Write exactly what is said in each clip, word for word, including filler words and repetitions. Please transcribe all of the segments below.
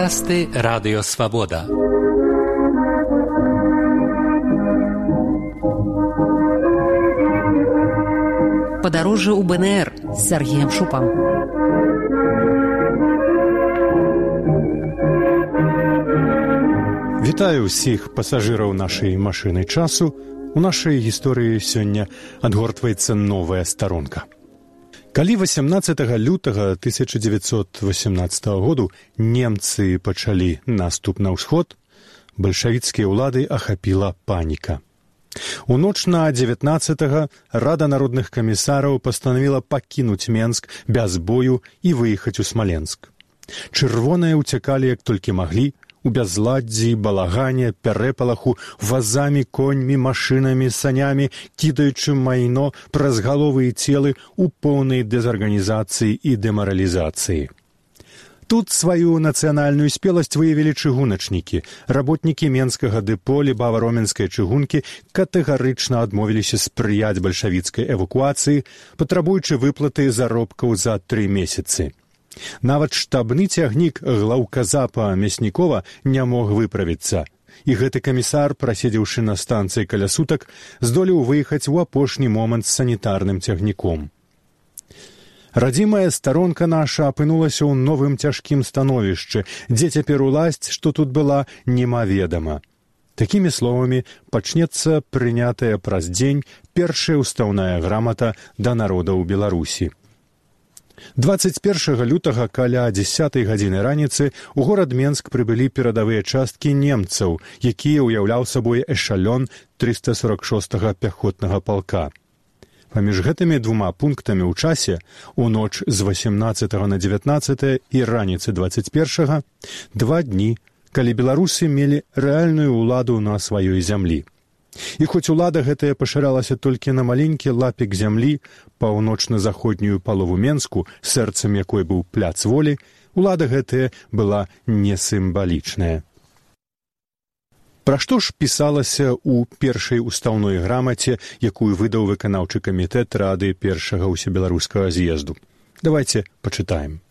Падкасты Радыё Свабода. Падарожжа ў БНР з Сергеем Шупам. Вітаю ўсіх пасажыраў нашай машыны часу. У нашай гісторыі сёння адгортваецца новая старонка. Калі васямнаццатага лютага тысяча дзевяцьсот васямнаццатага году немцы пачалі наступ на ўсход, бальшавіцкія ўлады ахапіла паніка. У ноч на дзевятнаццатага Рада народных камісараў пастанавіла пакінуць Менск без бою і выехаць у Смаленск. Чырвоныя ўцякалі як толькі маглі, у бязладдзі, балагане, пярэпалаху, вазамі, коньмі, машынамі, санямі, кідаючы майно праз галовы і целы ў поўнай дэзарганізацыі і дэмаралізацыі. Тут сваю нацыянальную спеласць выявілі чыгуначнікі. Работнікі менскага дэпо лібава-роменскай чыгункі катэгарычна адмовіліся спрыяць бальшавіцкай эвакуацыі, патрабуючы выплаты заробкаў за тры месяцы. Нават штабны цягнік глаўказапа Мяснікова не мог выправіцца, і гэты камісар, праседзеўшы на станцыі каля сутак, здолеў выехаць у апошні момант з санітарным цягніком. Радзімая старонка наша апынулася ў новым цяжкім становішчы, дзе цяпер уласць, што тут была, немаведама. Такімі словамі пачнецца прынятая праз дзень першая ўстаўная грамата да народа ў Беларусі. дваццаць першага лютага каля дзесятай гадзіны раніцы у горад Менск прыбылі перадавыя часткі немцаў, якія ўяўляў сабой эшалён трыста сорок шостага пяхотнага палка. Паміж гэтымі двума пунктамі ў часе, у ноч з васямнаццатага на дзевятнаццатае і раніцы дваццаць першага, два дні, калі беларусы мелі рэальную ўладу на сваёй зямлі. І хоць улада гэтая пашыралася толькі на маленькі лапік зямлі, паўночна-заходнюю палову Менску, сэрцам якой быў пляц волі, улада гэтая была не сімвалічная. Пра што ж пісалася ў першай устаўной грамаце, якую выдаў выканаўчы камітэт Рады першага ўсебеларускага з'езду? Давайце пачытаем.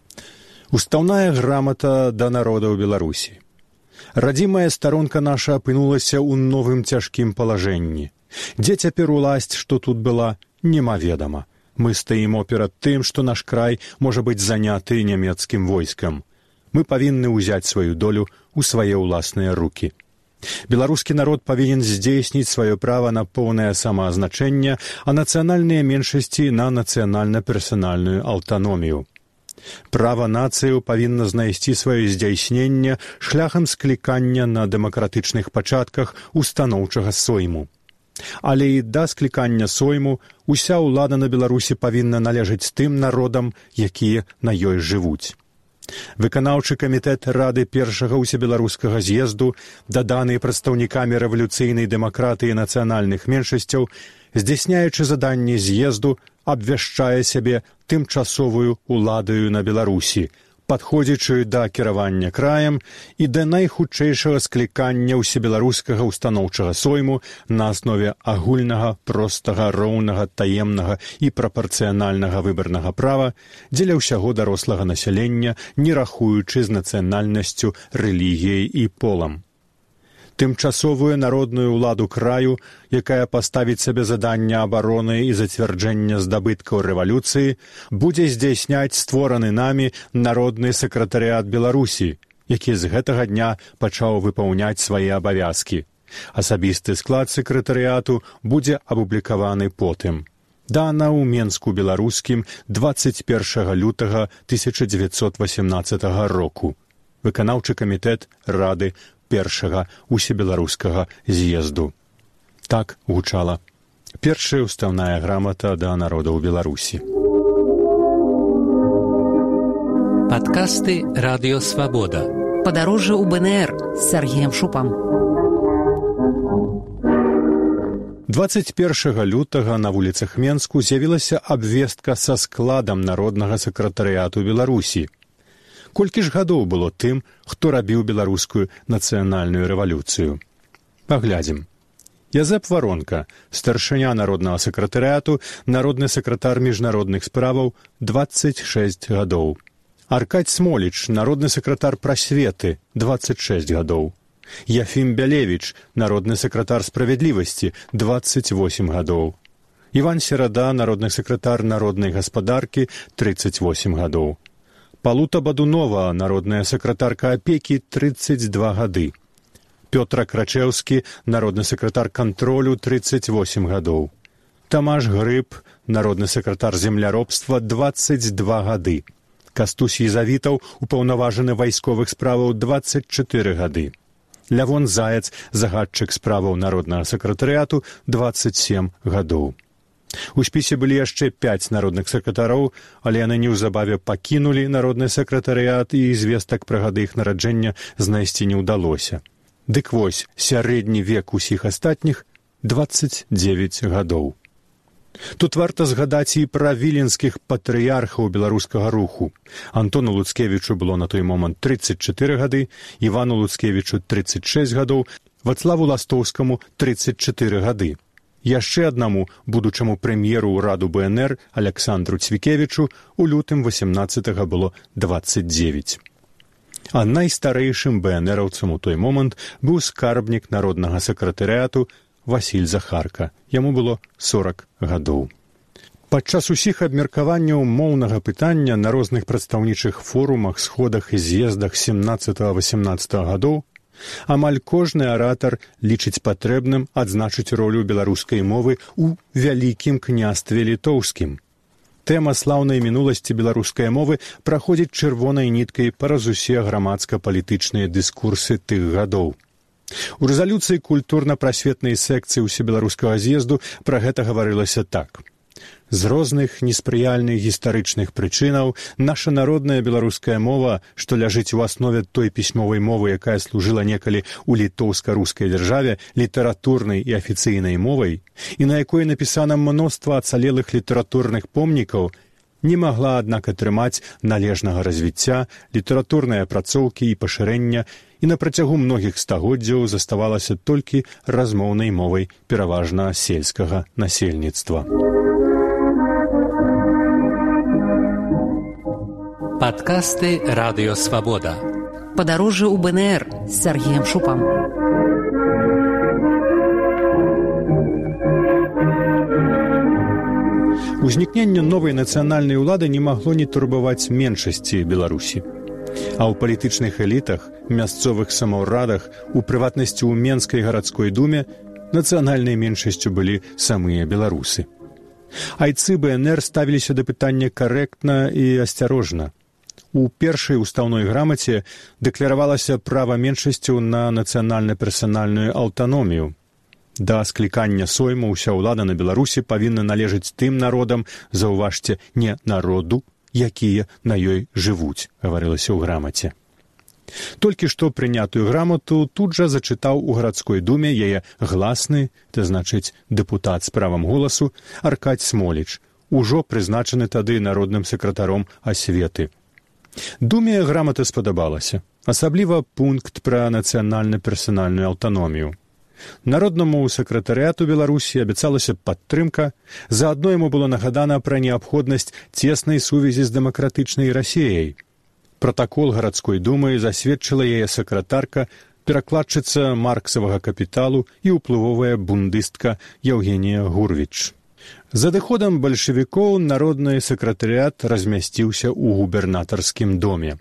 Устаўная грамата да народа ў Беларусі. Радзімая старонка наша апынулася ў новым цяжкім палажэнні. Дзе цяпер уласць, што тут была, немаведама. Мы стаімо перад тым, што наш край можа быць заняты нямецкім войскам. Мы павінны ўзяць сваю долю ў свае ўласныя рукі. Беларускі народ павінен здзейсніць сваё права на поўнае самаазначэнне, а нацыянальныя меншасці на нацыянальна-персанальную аўтаномію. Права нацыяў павінна знайсці сваё здзяйсненне шляхам склікання на дэмакратычных пачатках устаноўчага сойму. Але і да склікання сойму уся ўлада на Беларусі павінна належаць тым народам, якія на ёй жывуць. Выканаўчы камітэт Рады першага ўсебеларускага з'езду, даданы прадстаўнікамі рэвалюцыйнай дэмакратыі нацыянальных меншасцяў, здзяйсняючы заданні з'езду, абвяшчае сябе тымчасовую ўладаю на Беларусі, падходзячы да кіравання краем і да найхутчэйшага склікання ўсебеларускага устаноўчага сойму на аснове агульнага, простага, роўнага, таемнага і прапарцыянальнага выбарнага права дзеля ўсяго дарослага насялення, не рахуючы з нацыянальнасцю, рэлігіяй і полам. Тымчасовую народную ўладу краю, якая паставіць сабе заданне абароны і зацвярджэння здабыткаў рэвалюцыі, будзе здзяйсняць створаны намі народны сакратарыят Беларусі, які з гэтага дня пачаў выпаўняць свае абавязкі. Асабісты склад сакратарыяту будзе апублікаваны потым. Дана ў Менску беларускім дваццаць першага лютага тысяча дзевяцьсот васямнаццатага року. Выканаўчы камітэт Рады першага ўсебеларускага з'езду. Так гучала першая ўстаўная грамата да народа ў Беларусі. Падкасты Радыё Свабода. Падарожжа ў БНР з Сергеем Шупам. дваццаць першага лютага на вуліцах Менску з'явілася абвестка са складам народнага сакратарыяту Беларусі. Колькі ж гадоў было тым, хто рабіў беларускую нацыянальную рэвалюцыю? Паглядзім. Язэп Варонка, старшыня народнага сакратарыяту, народны сакратар міжнародных справаў, дваццаць шэсць гадоў. Аркадь Смоліч, народны сакратар прасветы, дваццаць шэсць гадоў. Яфім Бялевіч, народны сакратар справядлівасці, дваццаць восем гадоў. Іван Серада, народны сакратар народнай гаспадаркі, трыццаць восем гадоў. Палута Бадунова, народная сакратарка апекі, трыццаць два гады. Пётр Крачэўскі, народны сакратар кантролю, трыццаць восем гадоў. Тамаш Грыб, народны сакратар земляробства, дваццаць два гады. Кастусь Езавітаў, упаўнаважаны вайсковых справаў, дваццаць чатыры гады. Лявон Заяц, загадчык справаў народнага сакратарыяту, дваццаць сем гадоў. У спісе былі яшчэ пяць народных сакратароў, але яны неўзабаве пакінулі народны сакратарыят, і звестак пра гады іх нараджэння знайсці не ўдалося. Дык вось, сярэдні век усіх астатніх – дваццаць дзевяць гадоў. Тут варта згадаць і пра віленскіх патрыярхаў беларускага руху. Антону Луцкевічу было на той момант трыццаць чатыры гады, Івану Луцкевічу трыццаць шэсць гадоў, Вацлаву Ластоўскаму трыццаць чатыры гады. Яшчэ аднаму будучаму прэм'еру ўраду бэ эн эр Аляксандру Цвікевічу у лютым васемнаццатага было дваццаць дзевяць. А найстарэйшым бэ эн эраўцам у той момант быў скарбнік народнага сакратарыяту Васіль Захарка. Яму было сорак гадоў. Падчас усіх абмеркаванняў моўнага пытання на розных прадстаўнічых форумах, сходах і з'ездах сямнаццатага-васемнаццатага гадоў амаль кожны аратар лічыць патрэбным адзначыць ролю беларускай мовы ў вялікім княстве літоўскім. Тэма слаўнай мінуласці беларускай мовы праходзіць чырвонай ніткай праз усе грамадска-палітычныя дыскурсы тых гадоў. У рэзалюцыі культурна-прасветнай секцыі ўсебеларускага з'езду пра гэта гаварылася так. З розных неспрыяльных гістарычных прычынаў наша народная беларуская мова, што ляжыць у аснове той пісьмовай мовы, якая служыла некалі ў літоўска-рускай дзяржаве літаратурнай і афіцыйнай мовай, і на якой напісана мноства ацалелых літаратурных помнікаў, не магла, аднак, атрымаць належнага развіцця, літаратурнай апрацоўкі і пашырэння, і на працягу многіх стагоддзяў заставалася толькі размоўнай мовай пераважна сельскага насельніцтва. Падкасты «Радыё Свабода». Падарожжа ў бэ эн эр з Сергеем Шупам. Узнікненне новай нацыянальнай улады не магло не турбаваць меншасці Беларусі. А ў палітычных элітах, мясцовых самаўрадах, у прыватнасці ў Менскай гарадской думе нацыянальнай меншасцю былі самыя беларусы. Айцы бэ эн эр ставіліся да пытання карэктна і асцярожна. У першай устаўной грамаце дэкларавалася права меншасцяў на нацыянальна-персанальную аўтаномію. Да склікання сойму ўся ўлада на Беларусі павінна належыць тым народам, заўважце, не народу, якія на ёй жывуць, гаварылася ў грамаце. Толькі што прынятую грамату тут жа зачытаў у гарадской думе яе гласны, то значыць дэпутат з правам голасу, Аркадь Смоліч, ужо прызначаны тады народным сакратаром асветы. Думе грамата спадабалася, асабліва пункт пра нацыянальна-персанальную аўтаномію. Народнаму сакратарыяту Беларусі абяцалася падтрымка, заадно яму было нагадана пра неабходнасць цеснай сувязі з дэмакратычнай Расіяй. Пратакол гарадской думы засведчыла яе сакратарка, перакладчыца марксавага капіталу і ўплывовая бундыстка Яўгенія Гурвіч. За адыходам бальшавікоў народны сакратарыят размясціўся ў губернатарскім доме.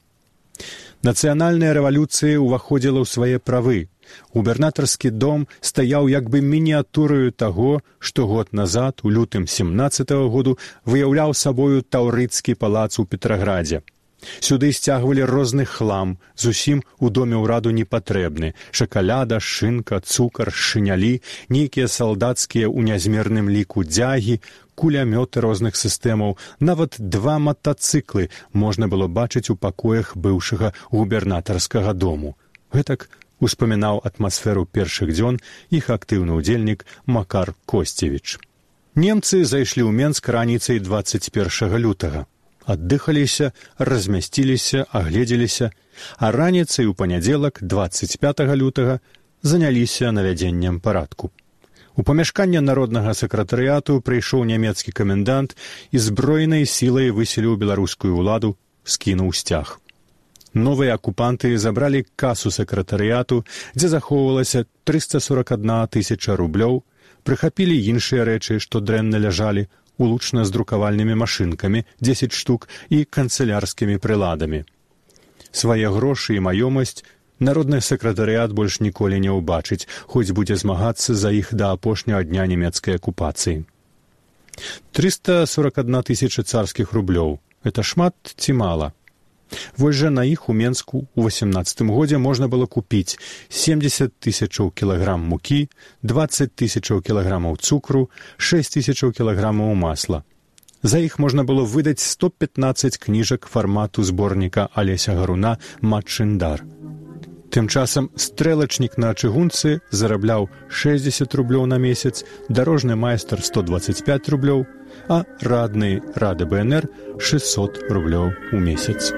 Нацыянальная рэвалюцыя ўваходзіла ў свае правы. Губернатарскі дом стаяў як бы мініатураю таго, што год назад, у лютым семнаццатага году, выяўляў сабою Таўрыцкі палац у Петраградзе. Сюды сцягвалі розны хлам, зусім у доме ўраду непатрэбны: шакаляда, шынка, цукар, шынялі, нейкія салдацкія ў нязмерным ліку дзягі, кулямёты розных сістэмаў, нават два матацыклы можна было бачыць у пакоях быўшага губернатарскага дому. Гэтак успамінаў атмасферу першых дзён іх актыўны ўдзельнік Макар Косцевіч. Немцы зайшлі ў Менск раніцай дваццаць першага лютага. Аддыхаліся, размясціліся, агледзеліся, а раніцай у панядзелак дваццаць пятага лютага заняліся навядзеннем парадку. У памяшканне народнага сакратарыяту прыйшоў нямецкі камендант і зброенай сілай выселіў беларускую ўладу, скінуў сцяг. Новыя акупанты забралі касу сакратарыяту, дзе захоўвалася трыста сорок адна тысяча рублёў, прыхапілі іншыя рэчы, што дрэнна ляжалі, улучна з друкавальнымі машынкамі, дзесяць штук, і канцылярскімі прыладамі. Свае грошы і маёмасць народны сакратарыят больш ніколі не ўбачыць, хоць будзе змагацца за іх да апошняга дня нямецкай акупацыі. трыста сорок адна тысяча царскіх рублёў – гэта шмат ці мала? Вось жа на іх у Менску ў восемнаццатым годзе можна было купіць семдзесят тысячаў кілаграм мукі, дваццаць тысячаў кілаграмаў цукру, шэсць тысячаў кілаграмаў масла. За іх можна было выдаць сто пятнаццаць кніжак фармату зборніка Алеся Гаруна «Матчындар». Тым часам стрэлачнік на чыгунцы зарабляў шэсцьдзесят рублёў на месяц, дарожны майстар сто дваццаць пяць рублёў, а радны Рады БНР шэсцьсот рублёў у месяц.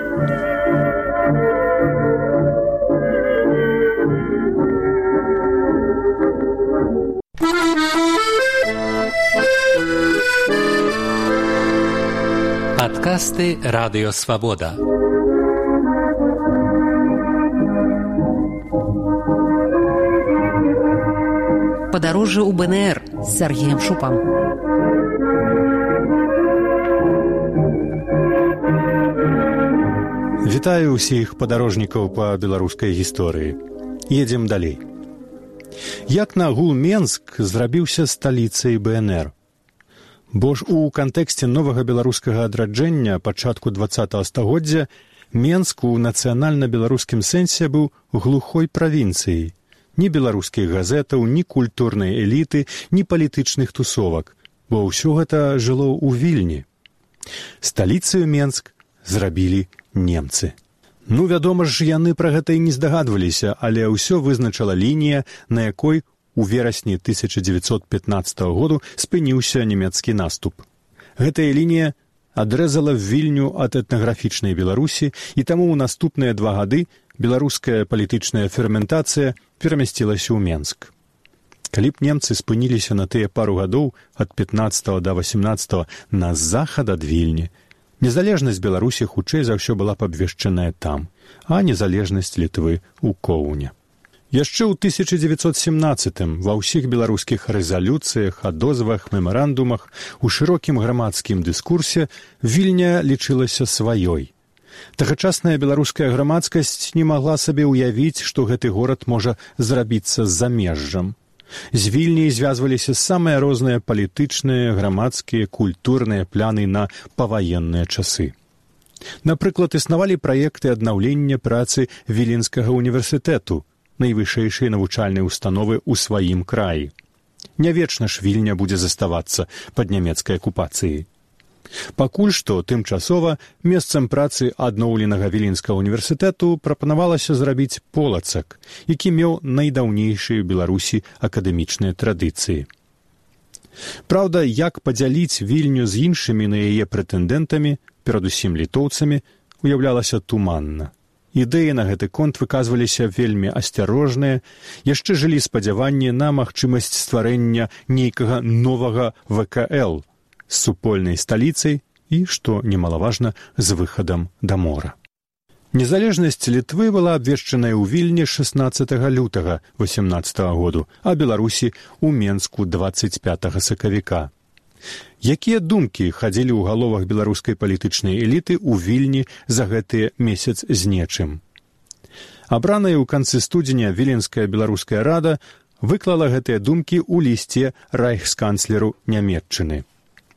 Падкасты Радыё Свабода. Падарожжа ў БНР з Сергеем Шупам. Вітаю ўсіх падарожнікаў па беларускай гісторыі. Едзем далей. Як нагул Менск зрабіўся сталіцай БНР? Бо ж у кантэксце новага беларускага адраджэння пачатку дваццатага стагоддзя Менск у нацыянальна-беларускім сэнсе быў глухой правінцыяй. Ні беларускіх газетаў, ні культурнай эліты, ні палітычных тусовак, бо ўсё гэта жыло ў Вільні. Сталіцаю Менск зрабілі немцы. Ну, вядома ж, яны пра гэта і не здагадваліся, але ўсё вызначала лінія, на якой у верасні тысяча дзевяцьсот пятнаццатага году спыніўся нямецкі наступ. Гэтая лінія адрэзала Вільню ад этнаграфічнай Беларусі, і таму ў наступныя два гады беларуская палітычная ферментацыя перамясцілася ў Менск. Калі б немцы спыніліся на тыя пару гадоў ад пятнаццатага да васямнаццатага на захад ад Вільні, незалежнасць Беларусі хутчэй за ўсё была б абвешчаная там, а незалежнасць Літвы ў Коўне. Яшчэ ў тысяча дзевяцьсот семнаццатым ва ўсіх беларускіх рэзалюцыях, адозвах, мемарандумах, у шырокім грамадскім дыскурсе Вільня лічылася сваёй. Тагачасная беларуская грамадскасць не магла сабе ўявіць, што гэты горад можа зрабіцца з замежжам. З Вільняй звязваліся самыя розныя палітычныя, грамадскія, культурныя пляны на паваенныя часы. Напрыклад, існавалі праекты аднаўлення працы Віленскага універсітэту, найвышэйшай навучальнай установы ў сваім краі. Не вечна ж Вільня будзе заставацца пад нямецкай акупацыяй. Пакуль што, тымчасова, месцам працы адноўленага Віленскага універсітэту прапанавалася зрабіць Полацак, які меў найдаўнейшыя ў Беларусі акадэмічныя традыцыі. Праўда, як падзяліць Вільню з іншымі на яе прэтэндэнтамі, перадусім літоўцамі, уяўлялася туманна. Ідэі на гэты конт выказваліся вельмі асцярожныя, яшчэ жылі спадзяванні на магчымасць стварэння нейкага новага вэ ка эл з супольнай сталіцай і, што немалаважна, з выхадам да мора. Незалежнасць Літвы была абвешчаная ў Вільні шаснаццатага лютага васямнаццатага году, а Беларусі ў Менску дваццаць пятага сакавіка. Якія думкі хадзілі ў галовах беларускай палітычнай эліты ў Вільні за гэты месяц з нечым? Абраная ў канцы студзеня Віленская беларуская рада выклала гэтыя думкі ў лісце райхсканцлеру Нямецчыны.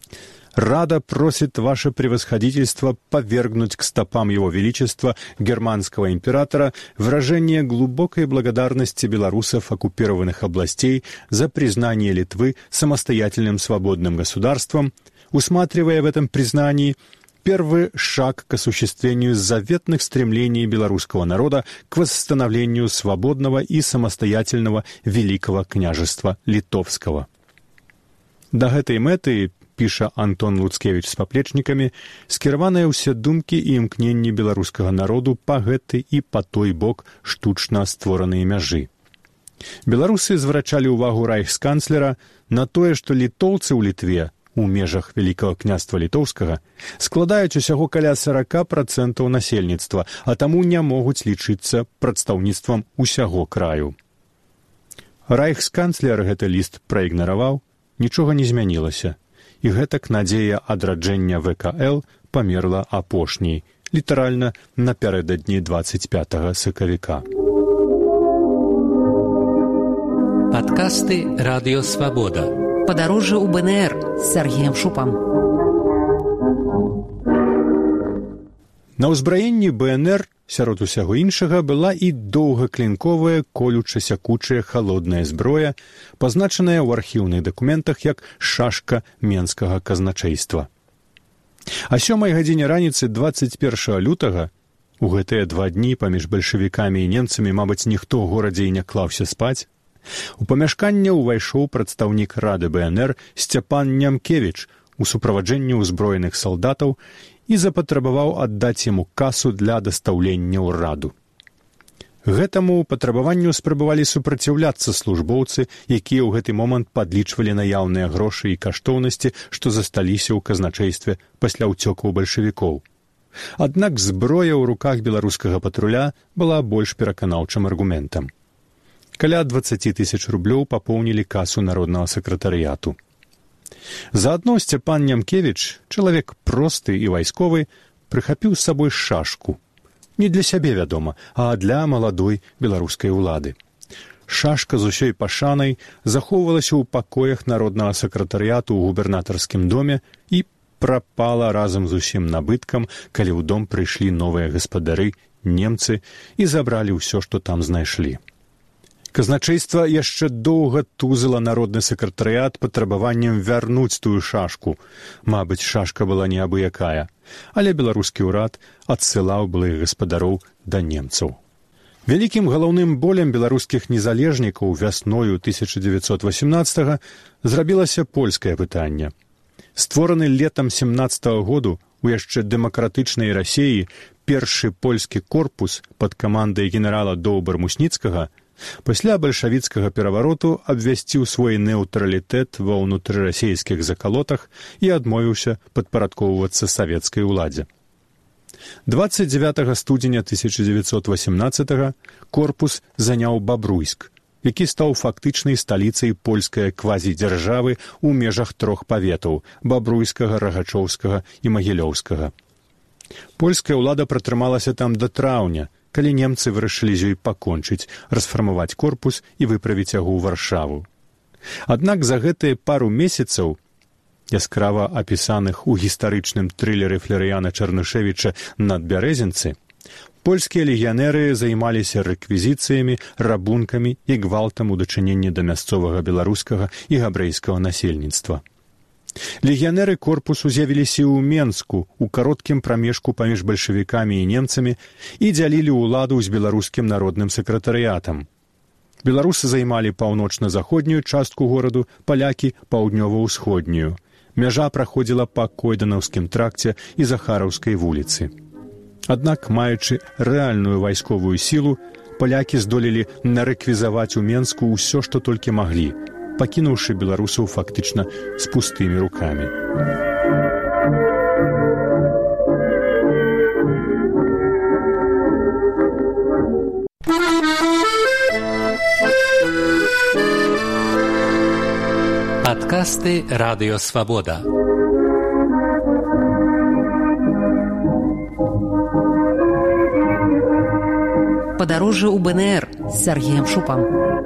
Рада просит ваше превосходительство повергнуть к стопам его величества германского императора выражение глубокой благодарности белорусов оккупированных областей за признание Литвы самостоятельным свободным государством, усматривая в этом признании первый шаг к осуществлению заветных стремлений белорусского народа к восстановлению свободного и самостоятельного Великого княжества Литовского. До гэтай мэты, піша Антон Луцкевіч з паплечнікамі, скіраваныя ўсе думкі і імкненні беларускага народу па гэты і па той бок штучна створаныя мяжы. Беларусы зврачалі ўвагу райхсканцлера на тое, што літоўцы ў Літве у межах Вялікага княства літоўскага, складаюць усяго каля сорок процентаў насельніцтва, а таму не могуць лічыцца прадстаўніцтвам усяго краю. Райхсканцлер гэты ліст праігнараваў, нічога не змянілася, і гэтак надзея адраджэння вэ ка эл памерла апошняй, літаральна напярэдадні двадцать пятага сакавіка. Падкасты Радыё Свабода. Падарожжа ў бэ эн ер з Сергеем Шупам. На ўзбраенні бэ эн ер сярод усяго іншага была і доўгаклінковая колюча-сякучая халодная зброя, пазначаная ў архіўных дакументах як шашка менскага казначэйства. А сёмай гадзіне раніцы двадцать першага лютага, у гэтыя два дні паміж бальшавікамі і немцамі, мабыць, ніхто ў горадзе і не клаўся спаць, у памяшканне ўвайшоў прадстаўнік рады бэ эн ер Сцяпан Нямкевіч у суправаджэнні ўзброеных салдатаў і запатрабаваў аддаць яму касу для дастаўлення ў раду. Гэтаму патрабаванню спрабавалі супраціўляцца службоўцы, якія ў гэты момант падлічвалі наяўныя грошы і каштоўнасці, што засталіся ў казначэйстве пасля ўцёкаў бальшавікоў. Аднак зброя ў руках беларускага патруля была больш пераканаўчым аргументам. Каля двадцать тысяч рублёў папоўнілі касу народнага сакратарыяту. Заадно Сцяпан Нямкевіч, чалавек просты і вайсковы, прыхапіў з сабой шашку. Не для сябе, вядома, а для маладой беларускай улады. Шашка з усёй пашанай захоўвалася ў пакоях народнага сакратарыяту ў губернатарскім доме і прапала разам з усім набыткам, калі ў дом прыйшлі новыя гаспадары, немцы, і забралі ўсё, што там знайшлі. Казначэйства яшчэ доўга тузала народны сакратарыят патрабаваннем вярнуць тую шашку. Мабыць, шашка была неабыякая, але беларускі ўрад адсылаў былых гаспадароў да немцаў. Вялікім галаўным болем беларускіх незалежнікаў вясною тысяча дзевяцьсот васямнаццатага зрабілася польскае пытанне. Створаны летам семнаццатага году у яшчэ дэмакратычнай Расіі першы польскі корпус пад камандай генерала Доўбар-Мусніцкага пасля бальшавіцкага перавароту абвясціў свой нейтралітэт ва ўнутрырасійскіх закалотах і адмовіўся падпарадкоўвацца савецкай уладзе. двадцать дзевятага студзеня тысяча дзевяцьсот васямнаццатага корпус заняў Бабруйск, які стаў фактычнай сталіцай польскай квазідзяржавы ў межах трох паветаў – Бабруйскага, Рагачоўскага і Магілёўскага. Польская ўлада пратрымалася там да траўня, калі немцы вырашылі з ёй пакончыць, расфармаваць корпус і выправіць яго ў Варшаву. Аднак за гэтыя пару месяцаў, яскрава апісаных у гістарычным трылеры Флерыяна Чарнышевіча «Надбярэзінцы», польскія легіянеры займаліся рэквізіцыямі, рабункамі і гвалтам у дачыненні да мясцовага беларускага і габрэйскага насельніцтва. Легіянеры корпусу з'явіліся ў Менску ў кароткім прамежку паміж бальшавікамі і немцамі і дзялілі ўладу з беларускім народным сакратарыятам. Беларусы займалі паўночна-заходнюю частку гораду, палякі – паўднёва-ўсходнюю. Мяжа праходзіла па Койданаўскім тракце і Захараўскай вуліцы. Аднак, маючы рэальную вайсковую сілу, палякі здолелі нарэквізаваць у Менску ўсё, што толькі маглі, пакінуўшы беларусаў фактычна з пустымі рукамі. Падкасты Радыё Свабода. Падарожжа ў бэ эн ер з Сергеем Шупам.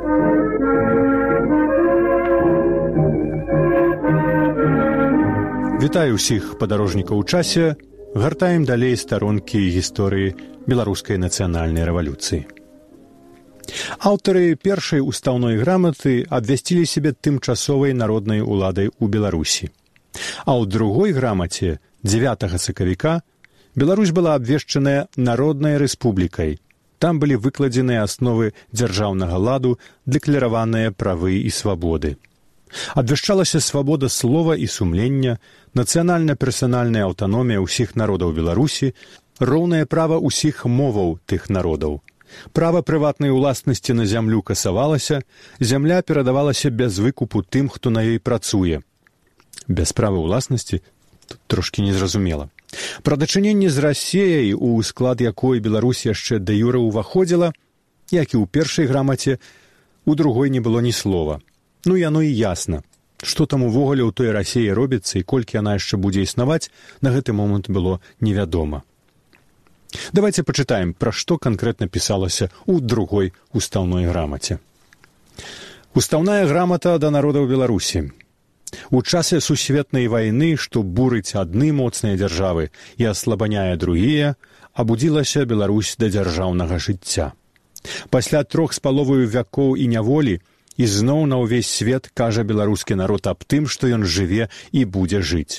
Вітаю ўсіх падарожнікаў у часе, гартаем далей старонкі гісторыі беларускай нацыянальнай рэвалюцыі. Аўтары першай устаўной граматы абвясцілі сябе тымчасовай народнай уладай у Беларусі. А ў другой грамаце, дзевятага сакавіка, Беларусь была абвешчаная народнай рэспублікай. Там былі выкладзеныя асновы дзяржаўнага ладу, дэклараваныя правы і свабоды. Абвяшчалася свабода слова і сумлення, нацыянальна-персанальная аўтаномія ўсіх народаў Беларусі, роўнае права ўсіх моваў тых народаў. Права прыватнай уласнасці на зямлю касавалася, зямля перадавалася без выкупу тым, хто на ёй працуе. Без права ўласнасці трошкі незразумела. Пра дачыненне з Расіяй, у склад якой Беларусь яшчэ дэ юрэ ўваходзіла, як і ў першай грамаце, у другой не было ні слова. Ну, яно і ясна. Што там увогуле ў той Расіі робіцца і колькі яна яшчэ будзе існаваць, на гэты момант было невядома. Давайте пачытаем, пра што канкрэтна пісалася ў другой устаўной грамаце. Устаўная грамата да народаў Беларусі. У часе сусветнай вайны, што бурыць адны моцныя дзяржавы і аслабаняе другія, абудзілася Беларусь да дзяржаўнага жыцця. Пасля трох з паловаю вякоў і няволі ізноў на ўвесь свет кажа беларускі народ аб тым, што ён жыве і будзе жыць.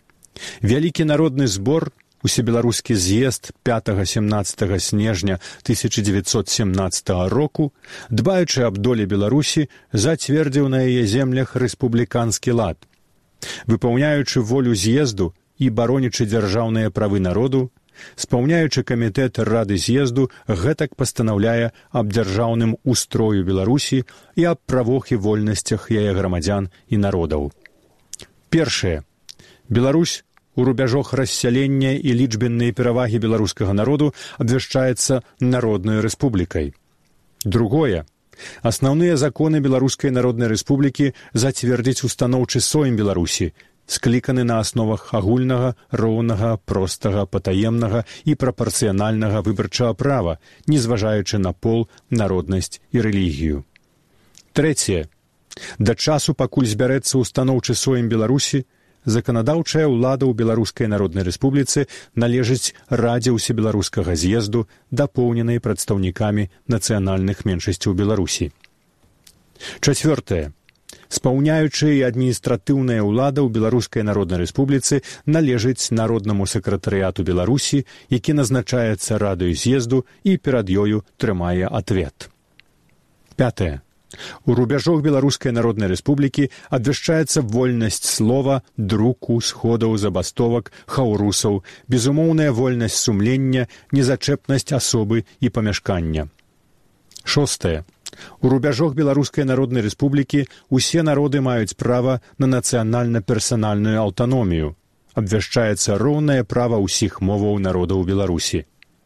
Вялікі народны збор, усебеларускі з'езд пятага-семнаццатага снежня тысяча дзевяцьсот семнаццатага року, дбаючы аб долі Беларусі, зацвердзіў на яе землях рэспубліканскі лад. Выпаўняючы волю з'езду і баронячы дзяржаўныя правы народу, спаўняючы камітэт рады з'езду гэтак пастанаўляе аб дзяржаўным устрою Беларусі і аб правах і вольнасцях яе грамадзян і народаў. Першае. Беларусь у рубяжах рассялення і лічбенныя перавагі беларускага народу абвяшчаецца Народнай рэспублікай. Другое. Асноўныя законы Беларускай Народнай Рэспублікі зацвердзіць устаноўчы Сойм Беларусі, скліканы на асновах агульнага, роўнага, простага, патаемнага і прапарцыянальнага выбарчага права, незважаючы на пол, народнасць і рэлігію. Трэцяе. Да часу, пакуль збярэцца устаноўчы Сойм Беларусі, заканадаўчая ўлада ў Беларускай Народнай Рэспубліцы належыць Радзе ўсебеларускага з'езду, дапоўненай прадстаўнікамі нацыянальных меншасцяў Беларусі. Чацвёртае. Спаўняючая і адміністратыўная ўлада ў Беларускай Народнай Рэспубліцы належыць Народнаму сакратарыяту Беларусі, які назначаецца Радаю з'езду і перад ёю трымае адвет. Пятае. У рубяжах Беларускай Народнай Рэспублікі абвяшчаецца вольнасць слова, друку, сходаў, забастовак, хаўрусаў, безумоўная вольнасць сумлення, незачэпнасць асобы і памяшкання. Шостае. У рубяжах Беларускай Народнай Рэспублікі усе народы маюць права на нацыянальна-персанальную аўтаномію. Абвяшчаецца роўнае права ўсіх моваў народаў Беларусі.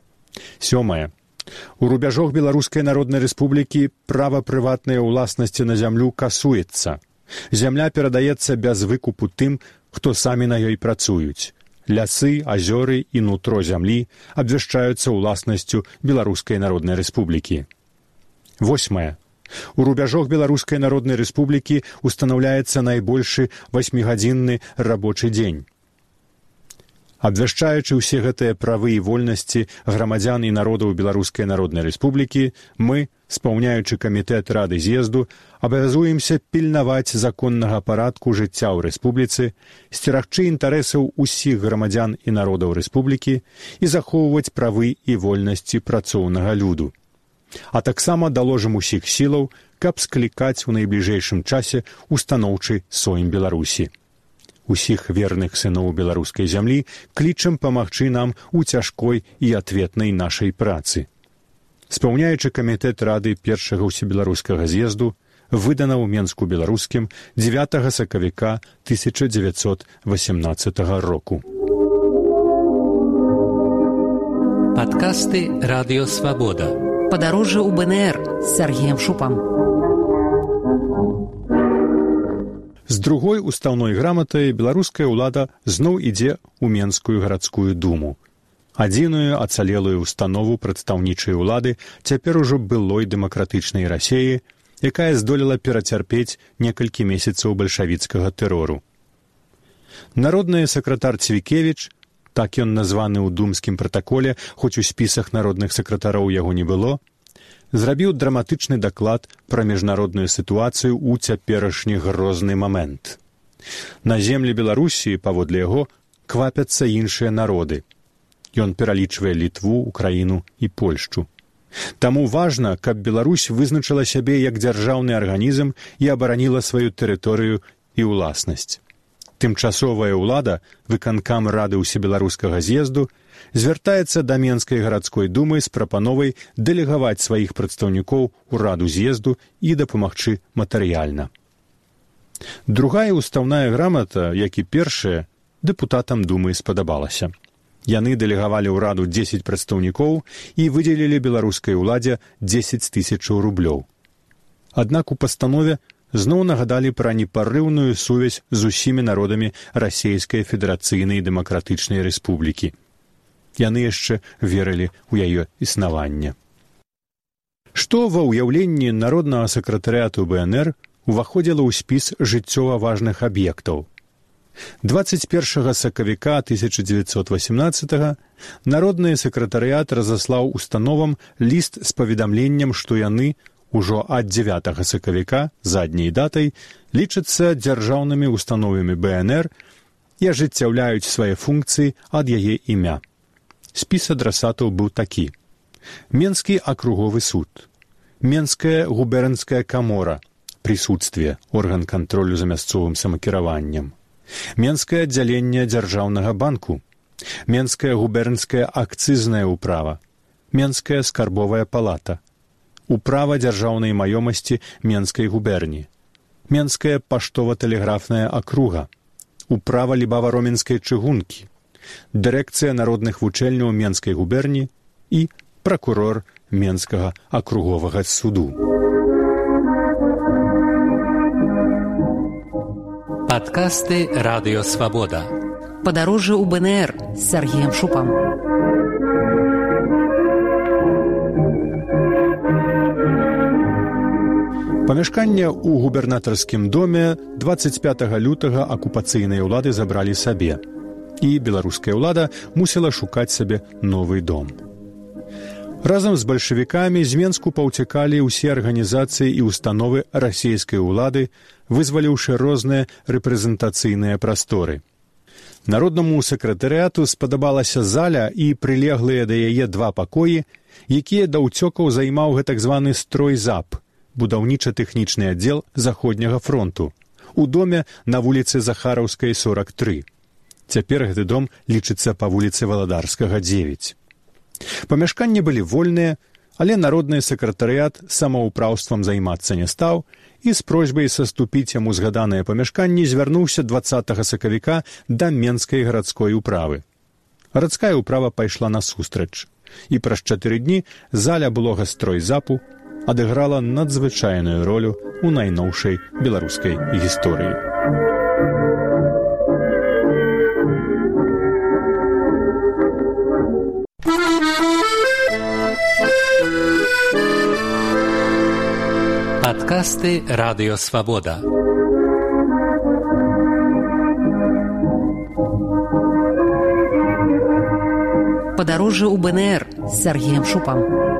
Сёмае. У рубяжах Беларускай Народнай Рэспублікі права прыватнай уласнасці на зямлю касуецца. Зямля перадаецца без выкупу тым, хто самі на ёй працуюць. Лясы, азёры і нутро зямлі абвяшчаюцца уласнасцю Беларускай Народнай Рэспублікі. Восьмае. У рубяжах Беларускай Народнай Рэспублікі устанаўляецца найбольшы васьмігадзінны рабочы дзень. Абвяшчаючы ўсе гэтыя правы і вольнасці грамадзян і народаў Беларускай Народнай Рэспублікі, мы, спаўняючы камітэт Рады з'езду, абавязуемся пільнаваць законнага парадку жыцця ў рэспубліцы, сцерагчы інтарэсаў усіх грамадзян і народаў рэспублікі і захоўваць правы і вольнасці працоўнага люду. А таксама даложым усіх сілаў, каб склікаць у найбліжэйшым часе устаноўчы Сойм Беларусі. Усіх верных сыноў беларускай зямлі клічам памагчы нам у цяжкой і адветнай нашай працы. Спаўняючы камітэт Рады першага ўсебеларускага з'езду, выдана ў Менску беларускім дзевятага сакавіка тысяча дзевяцьсот васямнаццатага року. Падкасты Радыё Свабода. Падарожжа ў бэ эн ер з Сергеем Шупам. З другой устаўной граматай беларуская ўлада зноў ідзе ў Менскую гарадскую думу. Адзіную ацалелую установу прадстаўнічай улады цяпер ужо былой дэмакратычнай Расіі, якая здолела перацярпець некалькі месяцаў бальшавіцкага тэрору. Народны сакратар Цвікевіч, так ён названы ў думскім пратаколе, хоць у спісах народных сакратароў яго не было, зрабіў драматычны даклад пра міжнародную сітуацыю ў цяперашні грозны момент. На землі Беларусі, паводле яго, квапяцца іншыя народы. Ён пералічвае Літву, Украіну і Польшчу. Таму важна, каб Беларусь вызначыла сябе як дзяржаўны арганізм і абараніла сваю тэрыторыю і ўласнасць. Тымчасовая ўлада, выканкам Рады ўсебеларускага з'езду, звяртаецца да Менскай гарадской думы з прапановай дэлегаваць сваіх прадстаўнікоў у Раду з'езду і дапамагчы матэрыяльна. Другая устаўная грамата, як і першая, дэпутатам Думы спадабалася. Яны дэлегавалі ў раду дзесяць прадстаўнікоў і выдзелілі беларускай уладзе дзесяць тысячаў рублёў. Аднак у пастанове зноў нагадалі пра непарыўную сувязь з усімі народамі Расейскай Федэрацыйнай Дэмакратычнай Рэспублікі. Яны яшчэ верылі ў яе існаванне. Што ва ўяўленні народнага сакратарыяту БНР уваходзіла ў спіс жыццёва важных аб'ектаў. дваццаць першага сакавіка тысяча дзевяцьсот васямнаццатага народны сакратарыят разаслаў установам ліст з паведамленнем, што яны ужо ад дзевятага сакавіка задняй датай лічацца дзяржаўнымі установамі БНР і ажыццяўляюць свае функцыі ад яе імя. Спіс адрасатаў быў такі: Менскі акруговы суд, Менская губернская камора, прысутствие, орган кантролю за мясцовым самакіраваннем, Менскае аддзяленне дзяржаўнага банку, Менская губернская акцызная управа, Менская скарбовая палата, управа дзяржаўнай маёмасці Менскай губерні, Менская паштова-тэлеграфная акруга, управа Лібава-Роменскай чыгункі, дырэкцыя народных вучэльняў Менскай губерні і пракурор Менскага акруговага суду. Падкасты Радыё Свабода. Падарожжа ў БНР з Сергеем Шупам. Памяшканне ў губернатарскім доме дваццаць пятага лютага акупацыйныя ўлады забралі сабе, і беларуская ўлада мусіла шукаць сабе новы дом. Разам з бальшавікамі з Менску паўцякалі ўсе арганізацыі і установы расійскай улады, вызваліўшы розныя рэпрэзентацыйныя прасторы. Народнаму сакратарыяту спадабалася заля і прылеглыя да яе два пакоі, якія да ўцёкаў займаў гэтак званы стройзап, будаўніча-тэхнічны аддзел заходняга фронту, у доме на вуліцы Захараўскай, сорак тры. Цяпер гэты дом лічыцца па вуліцы Валадарскага, дзевяць. Памяшканні былі вольныя, але народны сакратарыят самаўпраўствам займацца не стаў і з просьбай саступіць яму згаданыя памяшканні звярнуўся дваццатага сакавіка да Менскай гарадской управы. Гарадская управа пайшла насустрач, і праз чатыры дні заля былога стройзапу адыграла надзвычайную ролю ў найноўшай беларускай гісторыі. Падкасты Радыё Свабода. Падарожжа ў БНР з Сергеем Шупам.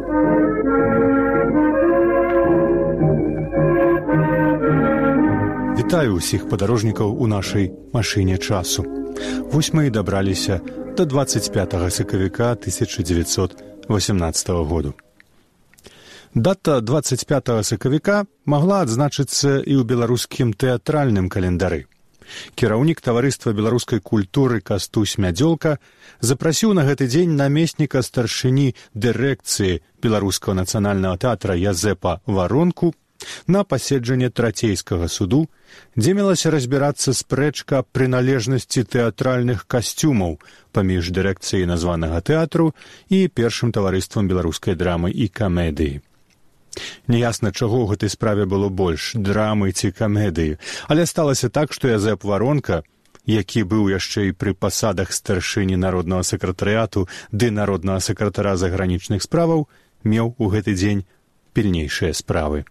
Вітаю ўсіх падарожнікаў у нашай машыне часу. Вось мы і дабраліся да дваццаць пятага сакавіка тысяча дзевяцьсот васямнаццатага году. Дата дваццаць пятага сакавіка магла адзначыцца і ў беларускім тэатральным календары. Кіраўнік таварыства беларускай культуры Кастусь Мядзёлка запрасіў на гэты дзень намесніка старшыні дырэкцыі Беларускага нацыянальнага тэатра Язэпа Варонку на паседжанне трацейскага суду, дзе мелася разбірацца спрэчка прыналежнасці тэатральных касцюмаў паміж дырэкцыяй названага тэатру і першым таварыствам беларускай драмы і камедыі. Няясна, чаго ў гэтай справе было больш, драмы ці камедыі, але сталася так, што Язэп Варонка, які быў яшчэ і пры пасадах старшыні народнага сакратарыяту ды народнага сакратара загранічных справаў, меў у гэты дзень пільнейшыя справы.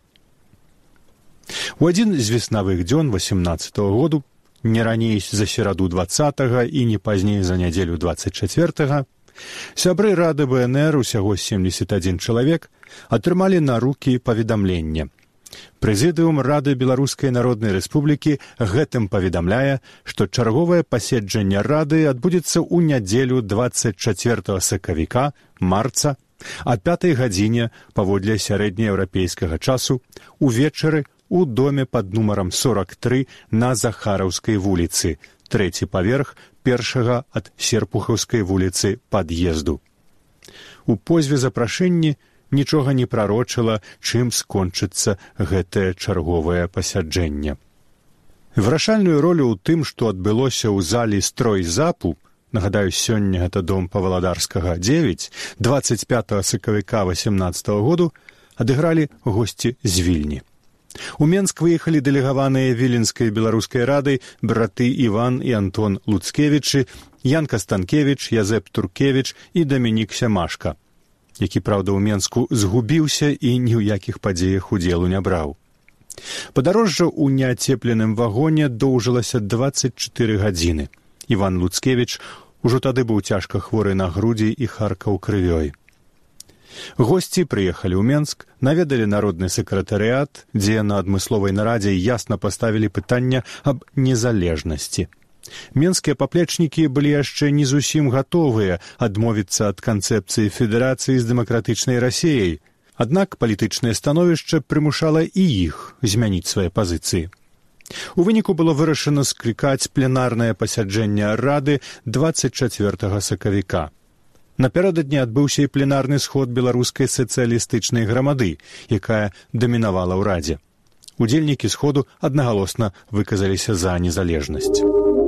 У адзін з веснавых дзён васямнаццатага году, не раней за сераду дваццатага і не пазней за нядзелю дваццаць чацвёртага, сябры рады БНР, усяго семдзесят адзін чалавек, атрымалі на рукі паведамленне. Прэзідыум Рады Беларускай Народнай Рэспублікі гэтым паведамляе, што чарговае паседжанне Рады адбудзецца ў нядзелю дваццаць чацвёртага сакавіка, марца, а пятай гадзіне паводле сярэднееўрапейскага часу увечары у доме пад нумарам сорак тры на Захараўскай вуліцы, трэці паверх першага ад Серпухаўскай вуліцы пад'езду. У позве запрашэнні нічога не прарочыла, чым скончыцца гэтае чарговае пасяджэнне. Вырашальную ролю ў тым, што адбылося ў залі стройзапу, нагадаю, сёння гэта дом Паваладарскага дзевяць, дваццаць пятага сакавіка васямнаццатага году, адыгралі госці з Вільні. У Менск выехалі дэлегаваныя Віленскай беларускай радай браты Іван і Антон Луцкевічы, Янка Станкевіч, Язэп Туркевіч і Дамінік Сямашка, які, праўда, у Менску згубіўся і ні ў якіх падзеях удзелу не браў. Падарожжа ў неацепленым вагоне доўжылася дваццаць чатыры гадзіны. Іван Луцкевіч ужо тады быў цяжка хворы на грудзі і харкаў крывёй. Госці прыехалі ў Менск, наведалі народны сакратарыят, дзе на адмысловай нарадзе ясна паставілі пытанне аб незалежнасці. Менскія паплечнікі былі яшчэ не зусім гатовыя адмовіцца ад канцэпцыі федэрацыі з дэмакратычнай Расіяй, аднак палітычнае становішча прымушала і іх змяніць свае пазіцыі. У выніку было вырашана склікаць пленарнае пасяджэнне Рады дваццаць чацвёртага сакавіка. Напярэдадні адбыўся і пленарны сход беларускай сацыялістычнай грамады, якая дамінавала ў Радзе. Удзельнікі сходу аднагалосна выказаліся за незалежнасць.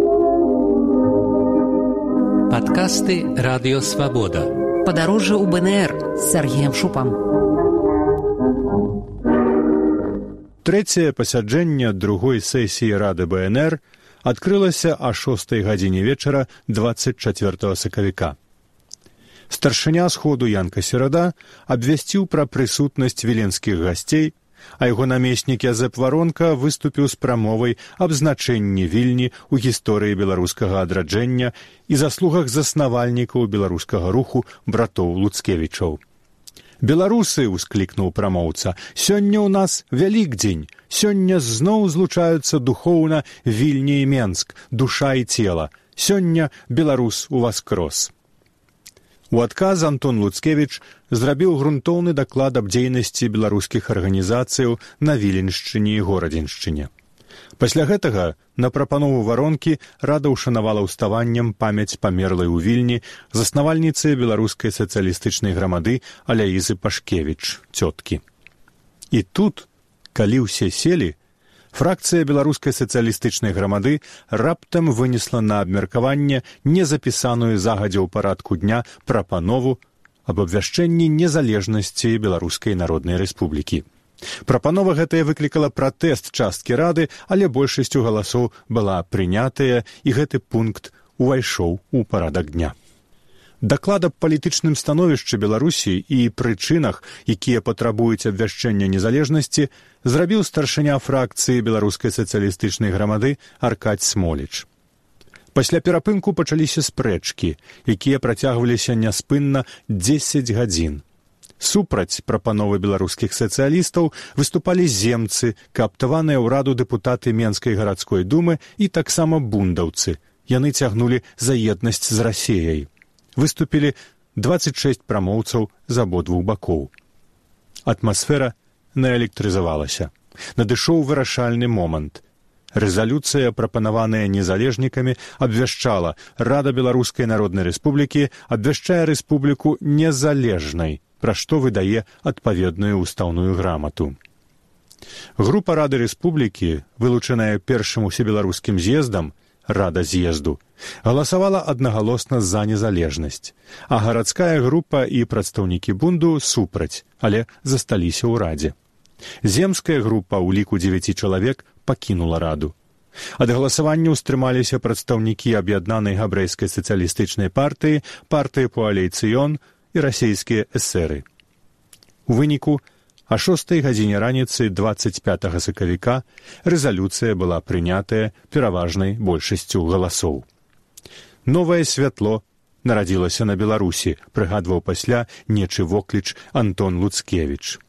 Падкасты Радыё Свабода. Падарожжа ў БНР з Сергеем Шупам. Трэцяе пасяджэнне другой сесіі Рады БНР адкрылася а шостай гадзіне вечара дваццаць чацвёртага сакавіка. Старшыня сходу Янка Серада абвясціў пра прысутнасць віленскіх гасцей, а яго намеснік Язэп Варонка выступіў з прамовай аб значэнні Вільні ў гісторыі беларускага адраджэння і заслугах заснавальнікаў беларускага руху братоў Луцкевічаў. «Беларусы», — усклікнуў прамоўца, — «сёння ў нас Вялікдзень, сёння зноў злучаюцца духоўна Вільня і Менск, душа і цела, сёння беларус уваскрос». У адказ Антон Луцкевіч зрабіў грунтоўны даклад аб дзейнасці беларускіх арганізацыяў на Віленшчыне і Горадзеншчыне. Пасля гэтага на прапанову Варонкі Рада ўшанавала ўставаннем памяць памерлай у Вільні заснавальніцы беларускай сацыялістычнай грамады Аляізы Пашкевіч, цёткі. І тут, калі ўсе селі, фракцыя беларускай сацыялістычнай грамады раптам вынесла на абмеркаванне незапісаную загадзя ў парадку дня прапанову аб абвяшчэнні незалежнасці Беларускай Народнай Рэспублікі. Прапанова гэтая выклікала пратэст часткі Рады, але большасцю галасоў была прынятая, і гэты пункт увайшоў у парадак дня. Даклад аб палітычным становішчы Беларусі і прычынах, якія патрабуюць абвяшчэння незалежнасці, зрабіў старшыня фракцыі беларускай сацыялістычнай грамады Аркадзь Смоліч. Пасля перапынку пачаліся спрэчкі, якія працягваліся няспынна дзесяць гадзін. Супраць прапановы беларускіх сацыялістаў выступалі земцы, кааптаваныя ў раду дэпутаты Менскай гарадской думы і таксама бундаўцы. Яны цягнулі за еднасць з Расіяй. Выступілі дваццаць шэсць прамоўцаў з абодвух бакоў. Атмасфера наэлектрызавалася. Надышоў вырашальны момант. Рэзалюцыя, прапанаваная незалежнікамі, абвяшчала: Рада Беларускай Народнай Рэспублікі абвяшчае рэспубліку незалежнай, пра што выдае адпаведную ўстаўную грамату. Група Рады Рэспублікі, вылучаная першым усебеларускім з'ездам, Рада з'езду, галасавала аднагалосна за незалежнасць, а гарадская група і прадстаўнікі бунду супраць, але засталіся ў Радзе. Земская група ў ліку дзевяці чалавек пакінула Раду. Ад галасавання ўстрымаліся прадстаўнікі аб'яднанай габрэйскай сацыялістычнай партыі, партыі Пуалей-Цыён і расійскія эсеры. У выніку, а шостай гадзіне раніцы дваццаць пятага сакавіка рэзалюцыя была прынятая пераважнай большасцю галасоў. Новае святло нарадзілася на Беларусі, прыгадваў пасля нечы вокліч Антон Луцкевіч.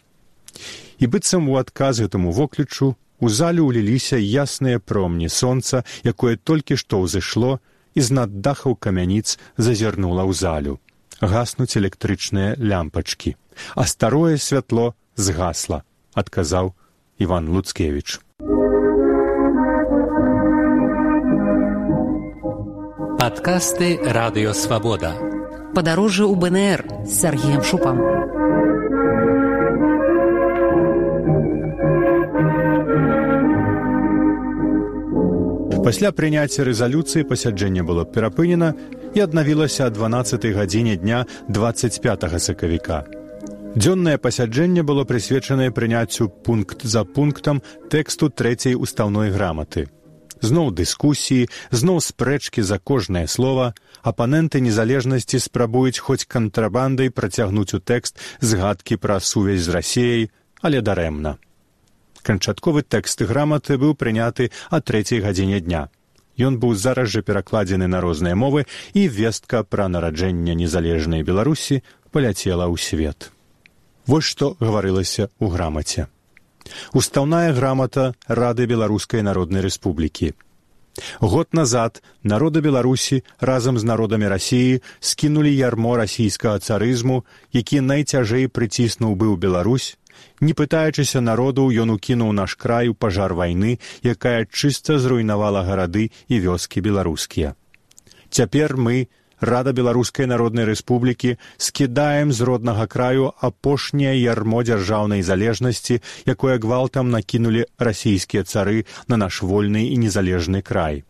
І быццам у адказ гэтаму воклічу у зале ўліліся ясныя промні сонца, якое толькі што ўзышло і з-над дахаў камяніц зазірнула ў залю. Гаснуць электрычныя лямпачкі, а старое святло згасла, адказаў Іван Луцкевіч. Падкасты Радыё Свабода. Падарожжа ў БНР з Сергеем Шупам. Пасля прыняцця рэзалюцыі пасяджэнне было перапынена і аднавілася о дванаццатай гадзіне дня дваццаць пятага сакавіка. Дзённае пасяджэнне было прысвечанае прыняццю пункт за пунктам тэксту трэцяй устаўной граматы. Зноў дыскусіі, зноў спрэчкі за кожнае слова, апаненты незалежнасці спрабуюць хоць кантрабандай працягнуць у тэкст згадкі пра сувязь з Расіяй, але дарэмна. Канчатковы тэкст граматы быў прыняты о трэцяй гадзіне дня. Ён быў зараз жа перакладзены на розныя мовы, і вестка пра нараджэнне незалежнай Беларусі паляцела ў свет. Вось што гаварылася ў грамаце. Устаўная грамата Рады Беларускай Народнай Рэспублікі. Год назад народы Беларусі разам з народамі Расіі скінулі ярмо расійскага царызму, які найцяжэй прыціснуў быў Беларусь. Не пытаючыся народу, ён укінуў наш край у пажар вайны, якая чыста зруйнавала гарады і вёскі беларускія. Цяпер мы, Рада Беларускай Народнай Рэспублікі, скідаем з роднага краю апошняе ярмо дзяржаўнай залежнасці, якое гвалтам накінулі расійскія цары на наш вольны і незалежны край.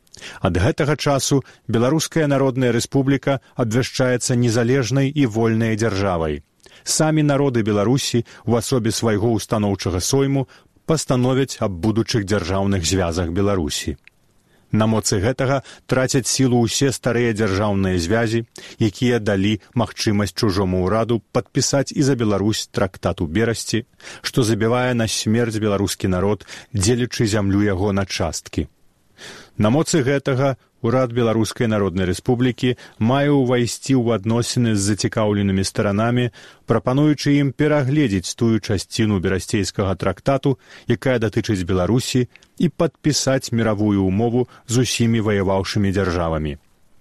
Ад гэтага часу Беларуская Народная Рэспубліка абвяшчаецца незалежнай і вольнай дзяржавай. Самі народы Беларусі у асобе свайго устаноўчага сойму пастановяць аб будучых дзяржаўных звязах Беларусі. На моцы гэтага трацяць сілу ўсе старыя дзяржаўныя звязі, якія далі магчымасць чужому ўраду падпісаць і за Беларусь трактат у Берасці, што забівае на смерць беларускі народ, дзелячы зямлю яго на часткі. На моцы гэтага Урад Беларускай Народнай Рэспублікі мае ўвайсці ў адносіны з зацікаўленымі старанамі, прапануючы ім перагледзець тую часціну берасцейскага трактату, якая датычыць Беларусі, і падпісаць міравую ўмову з усімі ваяваўшымі дзяржавамі.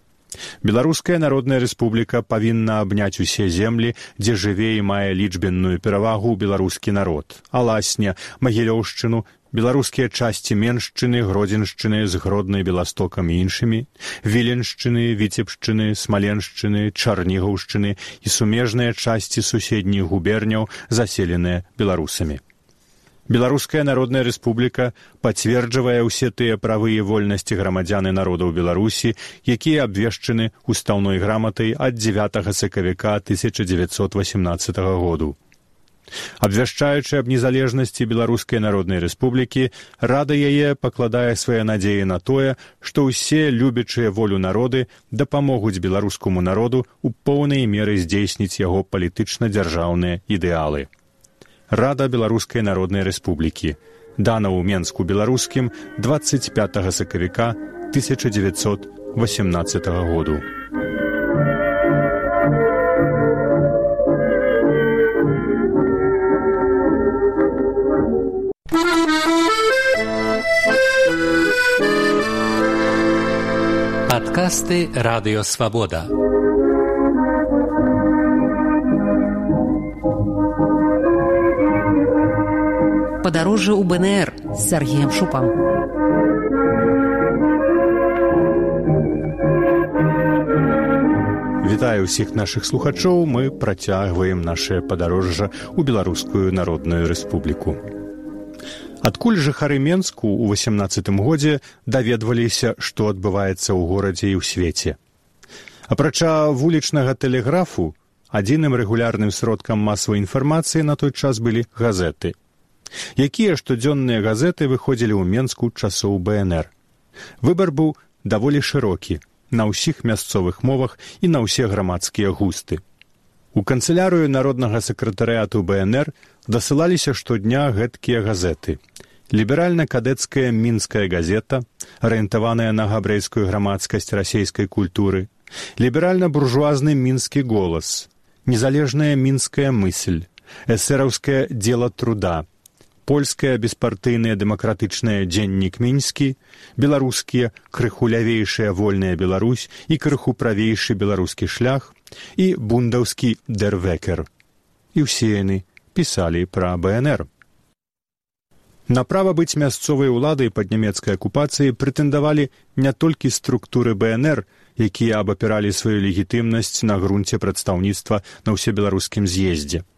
Беларуская Народная Рэспубліка павінна абняць усе землі, дзе жыве і мае лічбенную перавагу беларускі народ, Аласня, Магілёўшчыну, беларускія часці Меншчыны, Гродзеншчыны з Гроднай, Беластокам і іншымі, Віленшчыны, Віцебшчыны, Смаленшчыны, Чарнігаўшчыны і сумежныя часці суседніх губерняў, заселеныя беларусамі. Беларуская Народная Рэспубліка пацверджвае ўсе тыя правы і вольнасці грамадзян і народаў Беларусі, якія абвешчаны устаўной граматай ад дзевятага сакавіка тысяча дзевяцьсот васямнаццатага году. Абвяшчаючы аб незалежнасці Беларускай Народнай Рэспублікі, Рада яе пакладае свае надзеі на тое, што ўсе любячыя волю народы дапамогуць беларускаму народу ў поўнай меры здзейсніць яго палітычна-дзяржаўныя ідэалы. Рада Беларускай Народнай Рэспублікі. Дана ў Менску беларускім дваццаць пятага сакавіка тысяча дзевяцьсот васямнаццатага году. Падкасты Радыё Свабода. Падарожжа ў БНР з Сергіем Шупам. Вітаю ўсіх нашых слухачоў, мы працягваем нашае падарожжа ў Беларускую Народную Рэспубліку. Адкуль жыхары Менску ў васямнаццатым годзе даведваліся, што адбываецца ў горадзе і ў свеце. Апрача вулічнага тэлеграфу, адзіным рэгулярным сродкам масавай інфармацыі на той час былі газеты. Якія штодзённыя газеты выходзілі ў Менску часоў БНР. Выбар быў даволі шырокі, на ўсіх мясцовых мовах і на ўсе грамадскія густы. У канцылярыю народнага сакратарыяту БНР дасылаліся штодня гэткія газеты. Ліберальна-кадэцкая мінская газета, арыентаваная на габрэйскую грамадскасць расейскай культуры, ліберальна-буржуазны мінскі голас, незалежная мінская мысль, эсэраўскае дзела труда, польская беспартыйная дэмакратычная дзеннік мінскі, беларускія крыху лявейшая вольная Беларусь і крыху правейшы беларускі шлях і бундаўскі дэрвекер. І ўсе яны пісалі пра БНР. На права быць мясцовай уладай пад нямецкай акупацыяй прэтэндавалі не толькі структуры БНР, якія абапіралі сваю легітымнасць на грунце прадстаўніцтва на ўсебеларускім з'ездзе.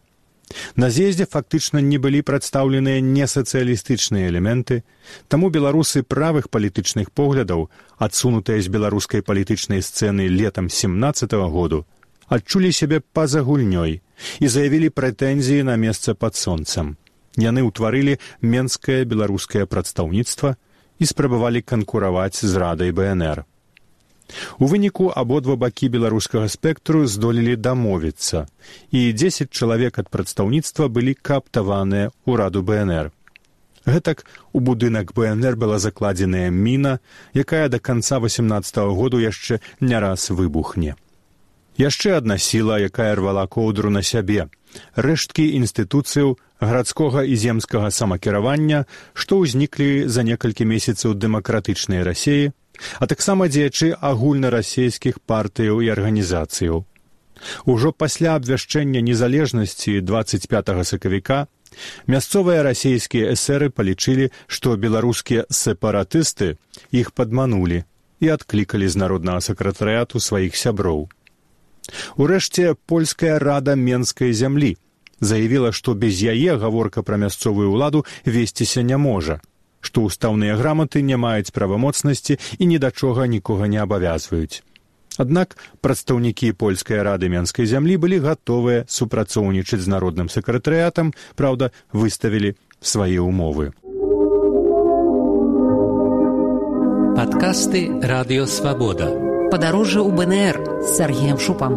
На з'ездзе фактычна не былі прадстаўленыя несацыялістычныя элементы, таму беларусы правых палітычных поглядаў, адсунутыя з беларускай палітычнай сцэны летам семнаццатага году, адчулі сябе па-за гульнёй і заявілі прэтэнзіі на месца пад сонцам. Яны ўтварылі менскае беларускае прадстаўніцтва і спрабавалі канкураваць з радай бэ эн эр. У выніку абодва бакі беларускага спектру здолелі дамовіцца, і дзесяць чалавек ад прадстаўніцтва былі кааптаваныя ў раду бэ эн эр. Гэтак у будынак бэ эн эр была закладзеная міна, якая да канца васямнаццатага году яшчэ не раз выбухне. Яшчэ адна сіла, якая рвала коўдру на сябе – рэшткі інстытуцыяў гарадскога і земскага самакіравання, што ўзніклі за некалькі месяцаў дэмакратычнай Расіі, а таксама дзеячы агульнарасійскіх партыяў і арганізацыяў. Ужо пасля абвяшчэння незалежнасці дваццаць пятага сакавіка мясцовыя расійскія эсэры палічылі, што беларускія сепаратысты іх падманулі і адклікалі з народнага сакратарыяту сваіх сяброў. Урэшце, польская рада Менскай зямлі заявіла, што без яе гаворка пра мясцовую ўладу весціся не можа, што ўстаўныя граматы не маюць правамоцнасці і ні да чога нікога не абавязваюць. Аднак прадстаўнікі польскай рады Менскай зямлі былі гатовыя супрацоўнічаць з народным сакратарыятам, праўда, выставілі свае ўмовы. Падкасты Радыё Свабода. Падарожжа ў бэ эн эр з Сергеем Шупам.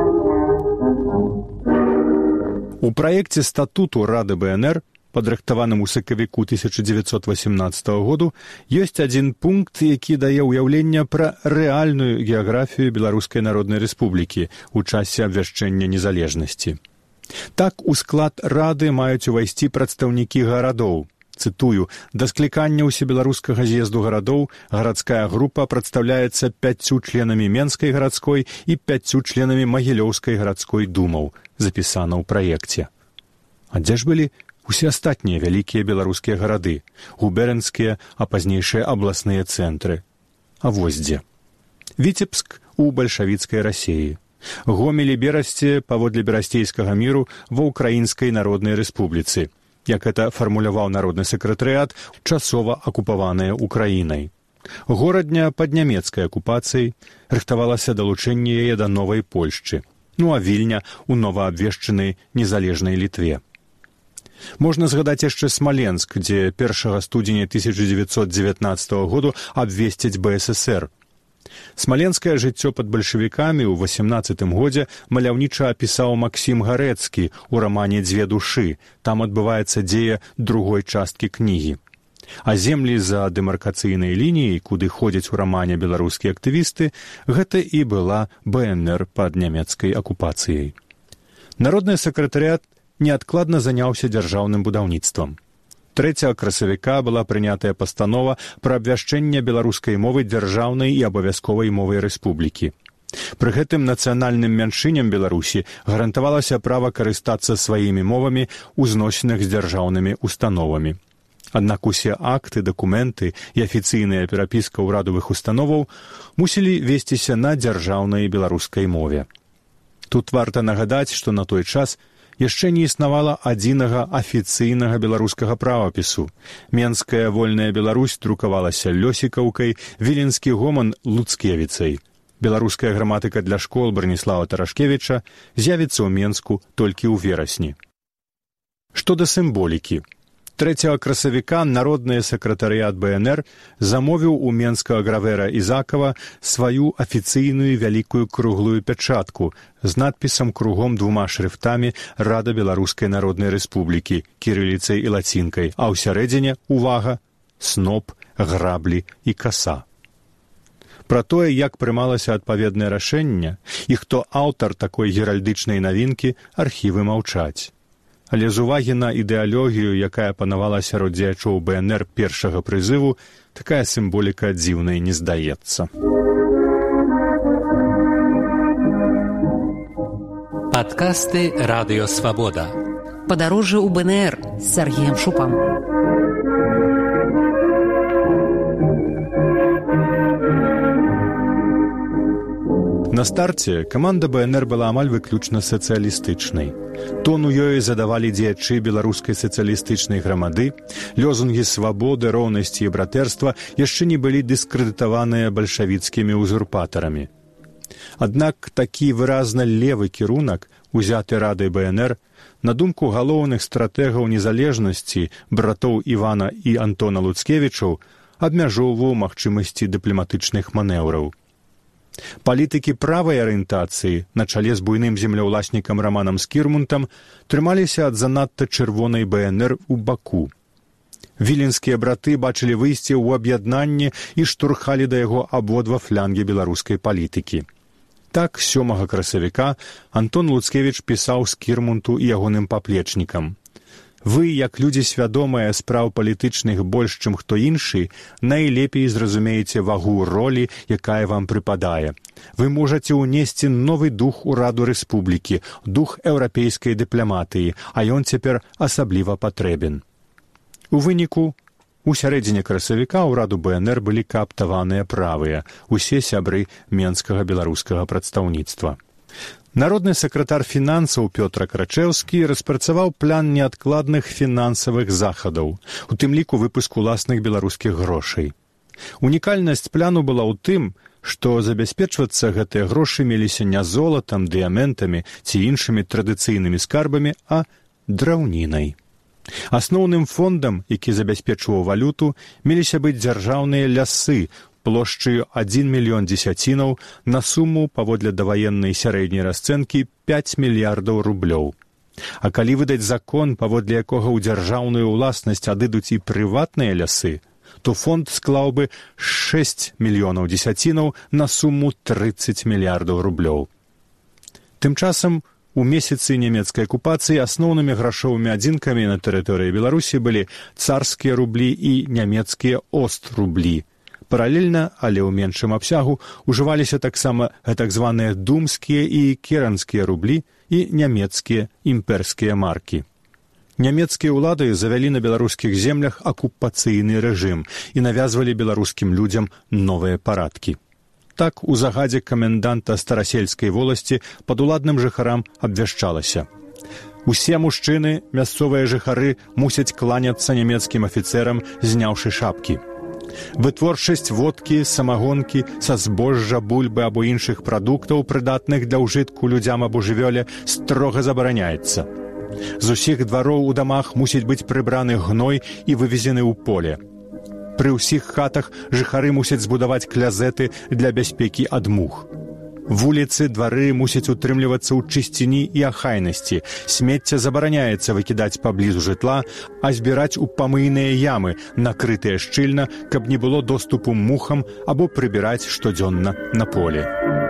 У праекце статуту Рады бэ эн эр, падрыхтаваным у сакавіку тысяча дзевяцьсот васямнаццатага году, ёсць адзін пункт, які дае ўяўленне пра рэальную геаграфію Беларускай Народнай Рэспублікі ў часе абвяшчэння незалежнасці. Так, у склад Рады маюць увайсці прадстаўнікі гарадоў. Цытую, да склікання ўсебеларускага з'езду гарадоў гарадская група прадстаўляецца пяццю членамі Менскай гарадской і пяццю членамі Магілёўскай гарадской думаў, запісана ў праекце. А дзе ж былі усе астатнія вялікія беларускія гарады, губернскія, а пазнейшыя абласныя цэнтры? А вось дзе. Віцебск у бальшавіцкай Расіі. Гомель і Берасце паводле берасцейскага міру ва Ўкраінскай Народнай Рэспубліцы, як это фармуляваў народны сакратарыят, часова акупаваная Украінай. Горадня пад нямецкай акупацыяй, рыхтавалася далучэнне яе да новай Польшчы, ну а Вільня у новаабвешчанай незалежнай Літве. Можна згадаць яшчэ Смаленск, дзе першага студзеня тысяча дзевяцьсот дзевятнаццатага году абвесцяць бэ эс эс эр. Смаленскае жыццё пад бальшавікамі ў васямнаццатым годзе маляўніча апісаў Максім Гарэцкі ў рамане «Дзве душы». Там адбываецца дзея другой часткі кнігі. А землі за дэмаркацыйнай лініяй, куды ходзяць у рамане беларускія актывісты, гэта і была бэ эн эр пад нямецкай акупацыяй. Народны сакратарыят неадкладна заняўся дзяржаўным будаўніцтвам. трэцяга красавіка была прынятая пастанова пра абвяшчэнне беларускай мовы дзяржаўнай і абавязковай мовай рэспублікі. Пры гэтым нацыянальным мяншыням Беларусі гарантавалася права карыстацца сваімі мовамі ў зносінах з дзяржаўнымі установамі. Аднак усе акты, дакументы і афіцыйная перапіска ўрадавых установаў мусілі весціся на дзяржаўнай беларускай мове. Тут варта нагадаць, што на той час яшчэ не існавала адзінага афіцыйнага беларускага правапісу. Менская вольная Беларусь друкавалася лёсікаўкай, віленскі гоман луцкевіцай. Беларуская граматыка для школ Браніслава Тарашкевіча з'явіцца ў Менску толькі ў верасні. Што да сімволікі. трэцяга красавіка народны сакратарыят бэ эн эр замовіў у менскага граверы Ізакава сваю афіцыйную вялікую круглую пячатку з надпісам кругом двума шрыфтамі «Рада Беларускай Народнай Рэспублікі» кірыліцай і лацінкай, а ў сярэдзіне, увага, сноп, граблі і каса. Пра тое, як прымалася адпаведнае рашэнне і хто аўтар такой геральдычнай навінкі, архівы маўчаць. Але з увагі на ідэалогію, якая панавала сярод дзеячоў бэ эн эр першага прызыву, такая сімволіка дзіўнай не здаецца. Падкасты Радыё Свабода. Падарожжа ў бэ эн эр з Сергеем Шупам. На старце каманда БНР была амаль выключна сацыялістычнай. Тон у ёй задавалі дзеячы беларускай сацыялістычнай грамады, лёзунгі свабоды, роўнасці і братэрства яшчэ не былі дыскрэдытаваныя бальшавіцкімі узурпатарамі. Аднак такі выразна левы кірунак, узяты радай БНР, на думку галоўных стратэгаў незалежнасці братоў Івана і Антона Луцкевічаў, абмяжоўваў магчымасці дыпламатычных манеўраў. Палітыкі правай арыентацыі на чале з буйным землеўласнікам Раманам Скірмунтам трымаліся ад занадта чырвонай БНР у Баку. Віленскія браты бачылі выйсце ў аб'яднанне і штурхалі да яго абодва флянгі беларускай палітыкі. Так, сёмага красавіка Антон Луцкевіч пісаў Скірмунту і ягоным паплечнікам: «Вы, як людзі свядомыя спраў палітычных больш, чым хто іншы, найлепей зразумееце вагу ролі, якая вам прыпадае. Вы можаце ўнесці новы дух у Раду Рэспублікі, дух еўрапейскай дыпламатыі, а ён цяпер асабліва патрэбен». У выніку, у сярэдзіне красавіка ў раду БНР былі кааптаваныя правыя, усе сябры менскага беларускага прадстаўніцтва. Народны сакратар фінансаў Пётр Крачэўскі распрацаваў план неадкладных фінансавых захадаў, у тым ліку выпуску уласных беларускіх грошай. Унікальнасць пляну была ў тым, што забяспечвацца гэтыя грошы меліся не золатам, дыяментамі ці іншымі традыцыйнымі скарбамі, а драўнінай. Асноўным фондам, які забяспечваў валюту, меліся быць дзяржаўныя лясы плошчаю адзін мільён дзесяцінаў на суму, паводле даваеннай сярэдняй расцэнкі, пяць мільярдаў рублёў. А калі выдаць закон, паводле якога ў дзяржаўную ўласнасць адыдуць і прыватныя лясы, то фонд склаў бы шэсць мільёнаў дзесяцінаў на суму трыццаць мільярдаў рублёў. Тым часам, у месяцы нямецкай акупацыі асноўнымі грашовымі адзінкамі на тэрыторыі Беларусі былі царскія рублі і нямецкія ост-рублі. Паралельна, але ў меншым абсягу, ужываліся таксама так званыя думскія і керанскія рублі і нямецкія імперскія маркі. Нямецкія ўлады завялі на беларускіх землях акупацыйны рэжым і навязвалі беларускім людзям новыя парадкі. Так, у загадзе каменданта Старасельскай воласці падуладным жыхарам абвяшчалася: «Усе мужчыны, мясцовыя жыхары, мусяць кланяцца нямецкім афіцэрам, зняўшы шапкі. Вытворчасць водкі, самагонкі, са збожжа, бульбы або іншых прадуктаў, прыдатных для ўжытку людзям або жывёле, строга забараняецца. З усіх двароў у дамах мусіць быць прыбраны гной і вывезены ў поле. Пры ўсіх хатах жыхары мусяць збудаваць клязеты для бяспекі ад мух. Вуліцы, двары мусяць утрымлівацца ў чысціні і ахайнасці. Смецце забараняецца выкідаць паблізу жытла, а збіраць у памыйныя ямы, накрытыя шчыльна, каб не было доступу мухам або прыбіраць штодзённа на поле».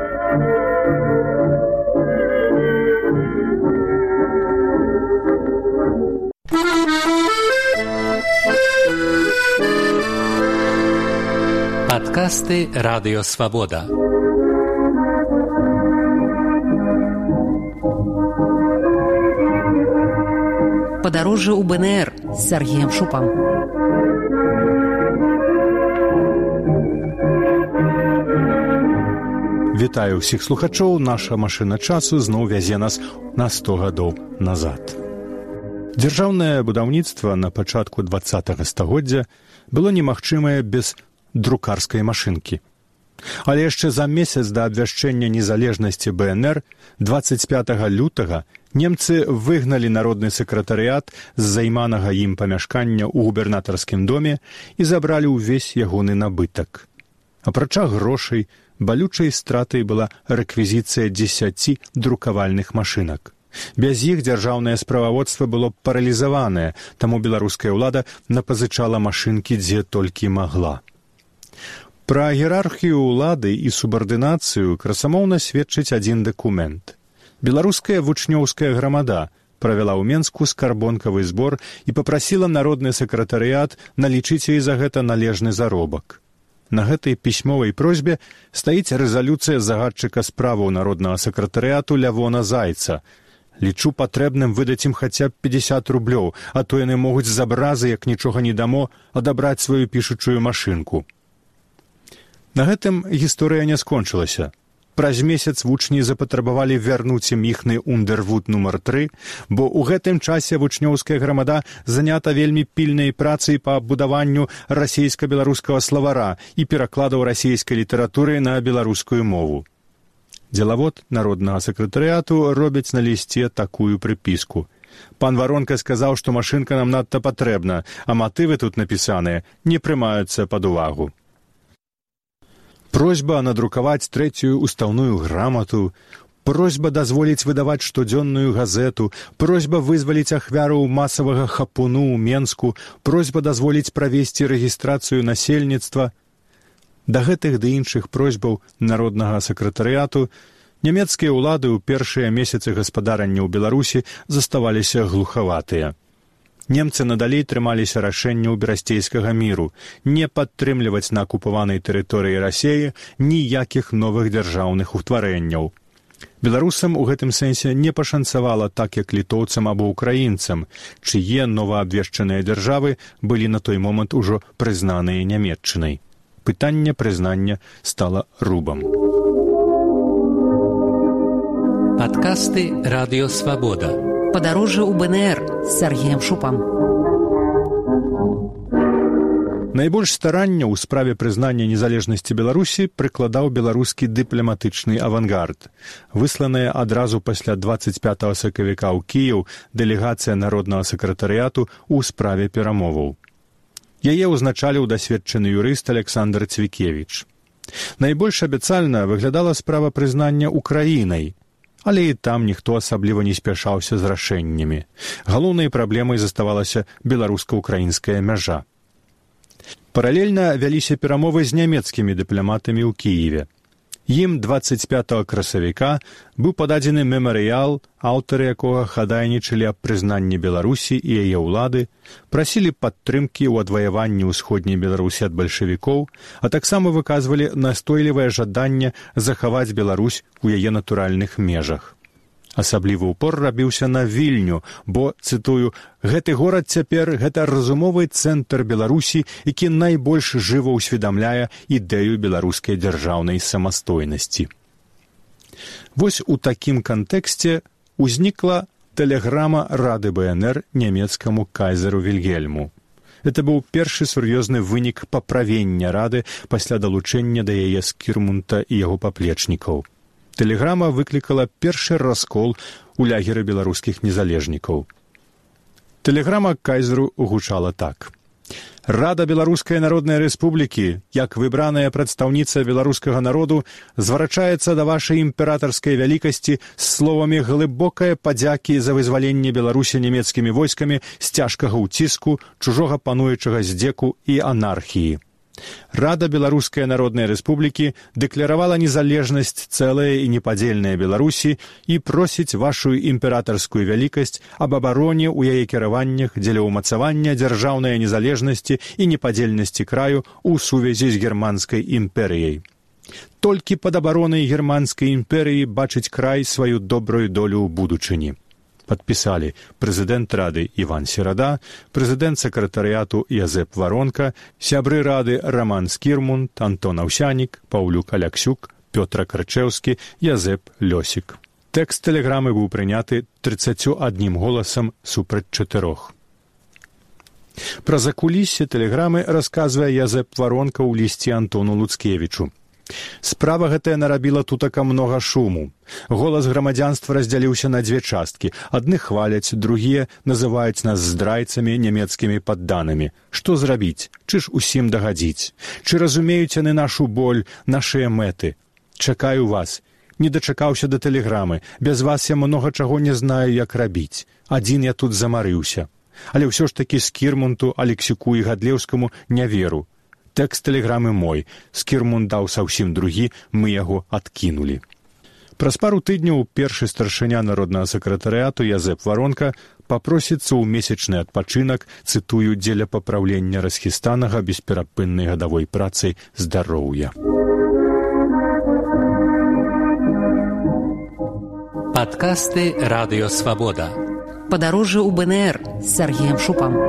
Падкасты «Радыё Свабода». Падарожжа ў БНР з Сергіем Шупам. Вітаю ўсіх слухачоў, наша машына часу зноў вязе нас на сто гадоў назад. Дзяржаўнае будаўніцтва на пачатку дваццатага стагоддзя было немагчымае без друкарскай машынкі. Але яшчэ за месяц да абвяшчэння незалежнасці БНР дваццаць пятага лютага немцы выгналі народны сакратарыят з займанага ім памяшкання ў губернатарскім доме і забралі ўвесь ягоны набытак. Апрача грошай, балючай стратай была рэквізіцыя дзесяці друкавальных машынак. Без іх дзяржаўнае справаводства было паралізаванае, таму беларуская ўлада напазычала машынкі дзе толькі магла. Пра іерархію ўлады і субардынацыю красамоўна сведчыць адзін дакумент. Беларуская вучнёўская грамада правяла ў Менску скарбонкавы збор і папрасіла народны сакратарыят налічыць ёй за гэта належны заробак. На гэтай пісьмовай просьбе стаіць рэзалюцыя загадчыка справаў народнага сакратарыяту Лявона Зайца. «Лічу патрэбным выдаць ім хаця б пятьдесят рублёў, а то яны могуць з абразы, як нічога не дамо, адабраць сваю пішучую машынку». На гэтым гісторыя не скончылася. Праз месяц вучні запатрабавалі вярнуць ім іхны Ундервуд нумар тры, бо ў гэтым часе вучнёўская грамада занята вельмі пільнай працай па будаванню расейска-беларускага словара і перакладаў расійскай літаратуры на беларускую мову. Дзелавод народнага сакратарыяту робіць на лісце такую прыпіску. Пан Варонка сказаў, што машынка нам надта патрэбна, а матывы тут напісаныя не прымаюцца пад увагу. Просьба надрукаваць трэцюю устаўную грамату, просьба дазволіць выдаваць штодзённую газету, просьба вызваліць ахвяру масавага хапуну ў Менску, просьба дазволіць правесці рэгістрацыю насельніцтва. Да гэтых ды іншых просьбаў народнага сакратарыяту нямецкія ўлады ў першыя месяцы гаспадарання ў Беларусі заставаліся глухаватыя. Немцы надалей трымаліся рашэнняў берасцейскага міру не падтрымліваць на акупаванай тэрыторыі Расеі ніякіх новых дзяржаўных утварэнняў. Беларусам у гэтым сэнсе не пашанцавала так, як літоўцам або украінцам, чые новаабвешчаныя дзяржавы былі на той момант ужо прызнаныя Нямецчынай. Пытанне прызнання стала рубам. Падкасты Радыё Свабода. Падарожжа ў БНР з Сергеем Шупам. Найбольш старання ў справе прызнання незалежнасці Беларусі прыкладаў беларускі дыпламатычны авангард. Высланая адразу пасля дваццаць пятага сакавіка ў Кіеў дэлегацыя народнага сакратарыяту ў справе перамоваў. Яе ўзначаліў дасведчаны юрыст Александр Цвікевіч. Найбольш абяцальна выглядала справа прызнання Украінай, але і там ніхто асабліва не спяшаўся з рашэннямі. Галоўнай праблемай заставалася беларуска-украінская мяжа. Паралельна вяліся перамовы з нямецкімі дыпламатамі ў Кіеве. Ім дваццаць пятага красавіка быў пададзены мемарыял, аўтары якога хадайнічалі аб прызнанні Беларусі і яе ўлады, прасілі падтрымкі ў адваяванні ўсходняй Беларусі ад бальшавікоў, а таксама выказвалі настойлівае жаданне захаваць Беларусь у яе натуральных межах. Асаблівы ўпор рабіўся на Вільню, бо, цытую, «Гэты горад цяпер – гэта разумовы цэнтр Беларусі, які найбольш жыва ўсведамляе ідэю беларускай дзяржаўнай самастойнасці». Вось у такім кантэксце узнікла тэлеграма Рады БНР нямецкаму кайзеру Вільгельму. Гэта быў першы сур'ёзны вынік паправення Рады пасля далучэння да яе Скірмунта і яго паплечнікаў. Тэлеграма выклікала першы раскол у лагеры беларускіх незалежнікаў. Тэлеграма кайзеру гучала так. Рада Беларускай Народнай Рэспублікі, як выбраная прадстаўніца беларускага народу, зварачаецца да вашай імператарскай вялікасці з словамі глыбокае падзякі за вызваленне Беларусі нямецкімі войскамі з цяжкага ўціску, чужога пануючага здзеку і анархіі. Рада Беларускай Народнай Рэспублікі дэкляравала незалежнасць цэлая і непадзельная Беларусі і просіць вашу імператарскую вялікасць аб абароне ў яе кіраваннях дзеля ўмацавання дзяржаўнай незалежнасці і непадзельнасці краю ў сувязі з германскай імперыяй. Толькі пад абаронай германскай імперыі бачыць край сваю добрую долю ў будучыні. Падпісалі прэзідэнт Рады Іван Серада, прэзідэнт сакратарыяту Язэп Варонка, сябры Рады Раман Скірмунт, Антон Аўсянік, Паўлюк Аляксюк, Пётр Крачэўскі, Язэп Лёсік. Тэкст тэлеграмы быў прыняты трыццаццю адным голасам супраць чатырох. Пра закуліссе тэлеграмы расказвае Язэп Варонка ў лісце Антону Луцкевічу. Справа гэтая нарабіла тутака многа шуму. Голас грамадзянства раздзяліўся на дзве часткі. Адны хваляць, другія называюць нас здрайцамі, нямецкімі падданымі. Што зрабіць? Чы ж усім дагадзіць? Чы разумеюць яны нашу боль, нашыя мэты? Чакаю вас. Не дачакаўся да тэлеграмы. Без вас я многа чаго не знаю, як рабіць. Адзін я тут замарыўся. Але ўсё ж такі Скірмунту, Алексюку і Гадлеўскаму не веру. Тэкст тэлеграмы мой. Скірмунт даў зусім другі, мы яго адкінулі. Праз пару тыдняў першы старшыня народнага сакратарыяту Язэп Варонка папросіцца ў месячны адпачынак, цытую, дзеля папраўлення расхістанага бесперапыннай гадавой працай здароўя. Падкасты Радыё Свабода. Падарожжа ў БНР з Сергеем Шупам.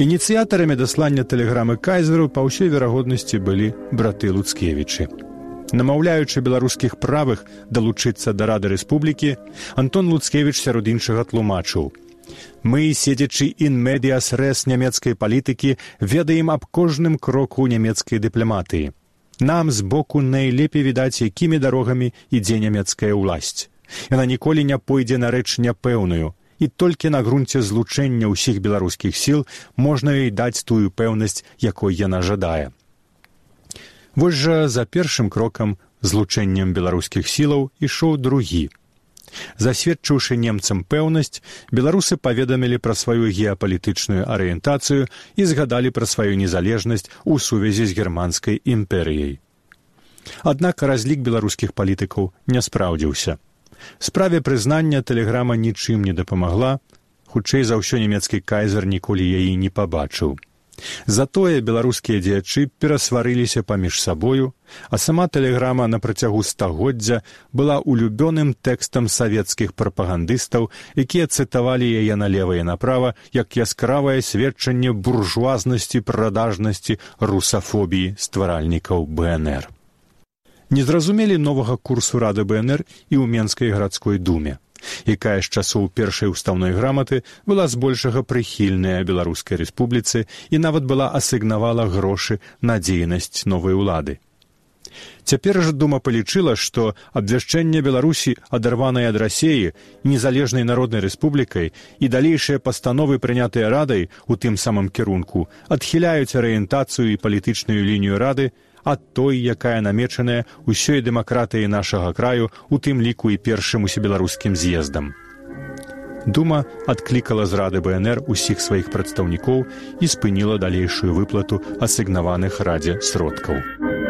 Ініцыятарамі даслання тэлеграмы кайзеру па ўсёй верагоднасці былі браты Луцкевічы. Намаўляючы беларускіх правых далучыцца да Рады Рэспублікі, Антон Луцкевіч сярод іншага тлумачыў: «Мы, седзячы ін медіас рэс нямецкай палітыкі, ведаем аб кожным кроку нямецкай дыпламатыі. Нам збоку найлепей відаць, якімі дарогамі ідзе нямецкая ўласць. Яна ніколі не пойдзе на рэч няпэўную, і толькі на грунце злучэння ўсіх беларускіх сіл можна ёй даць тую пэўнасць, якой яна жадае». Вось жа за першым крокам, злучэннем беларускіх сілаў, ішоў другі. Засведчыўшы немцам пэўнасць, беларусы паведамілі пра сваю геапалітычную арыентацыю і згадалі пра сваю незалежнасць у сувязі з германскай імперыяй. Аднак разлік беларускіх палітыкаў не спраўдзіўся. Справе прызнання тэлеграма нічым не дапамагла, хутчэй за ўсё нямецкі кайзер ніколі яе не пабачыў. Затое беларускія дзеячы перасварыліся паміж сабою, а сама тэлеграма на працягу стагоддзя была улюбёным тэкстам савецкіх прапагандыстаў, якія цытавалі яе налева і направа як яскравае сведчанне буржуазнасці, прадажнасці, русафобіі стваральнікаў бэ эн эр. Не зразумелі новага курсу Рады бэ эн эр і ў Менскай гарадской думе, якая з часоў першай устаўной граматы была збольшага прыхільная Беларускай рэспубліцы і нават была асігнавала грошы на дзейнасць новай улады. Цяпер жа дума палічыла, што абвяшчэнне Беларусі, адарванай ад Расеі, незалежнай народнай рэспублікай і далейшыя пастановы, прынятыя Радай у тым самым кірунку, адхіляюць арыентацыю і палітычную лінію Рады ад той, якая намечаная ўсёй дэмакратыяй нашага краю, у тым ліку і першым усебеларускім з'ездам. Дума адклікала з Рады бэ эн эр усіх сваіх прадстаўнікоў і спыніла далейшую выплату асігнаваных Радзе сродкаў.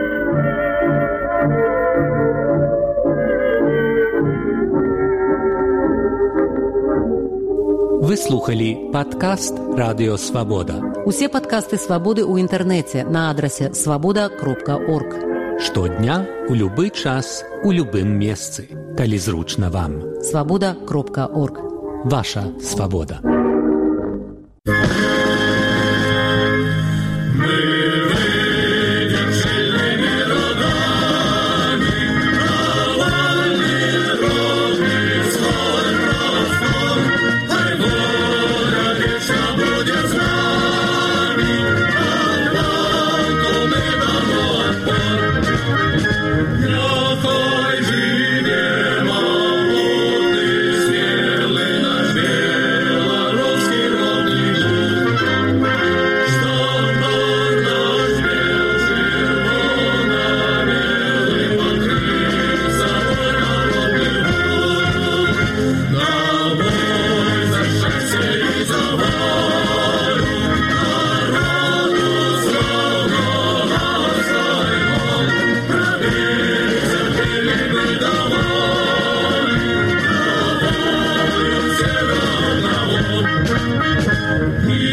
Вы слухали падкаст «Радыё Свабода». Усе падкасты «Свабоды» ў інтэрнэце на адрасе свабода кропка орг. Штодня, у любы час, у любым месцы, калі зручна вам. свабода кропка орг. Ваша свабода. We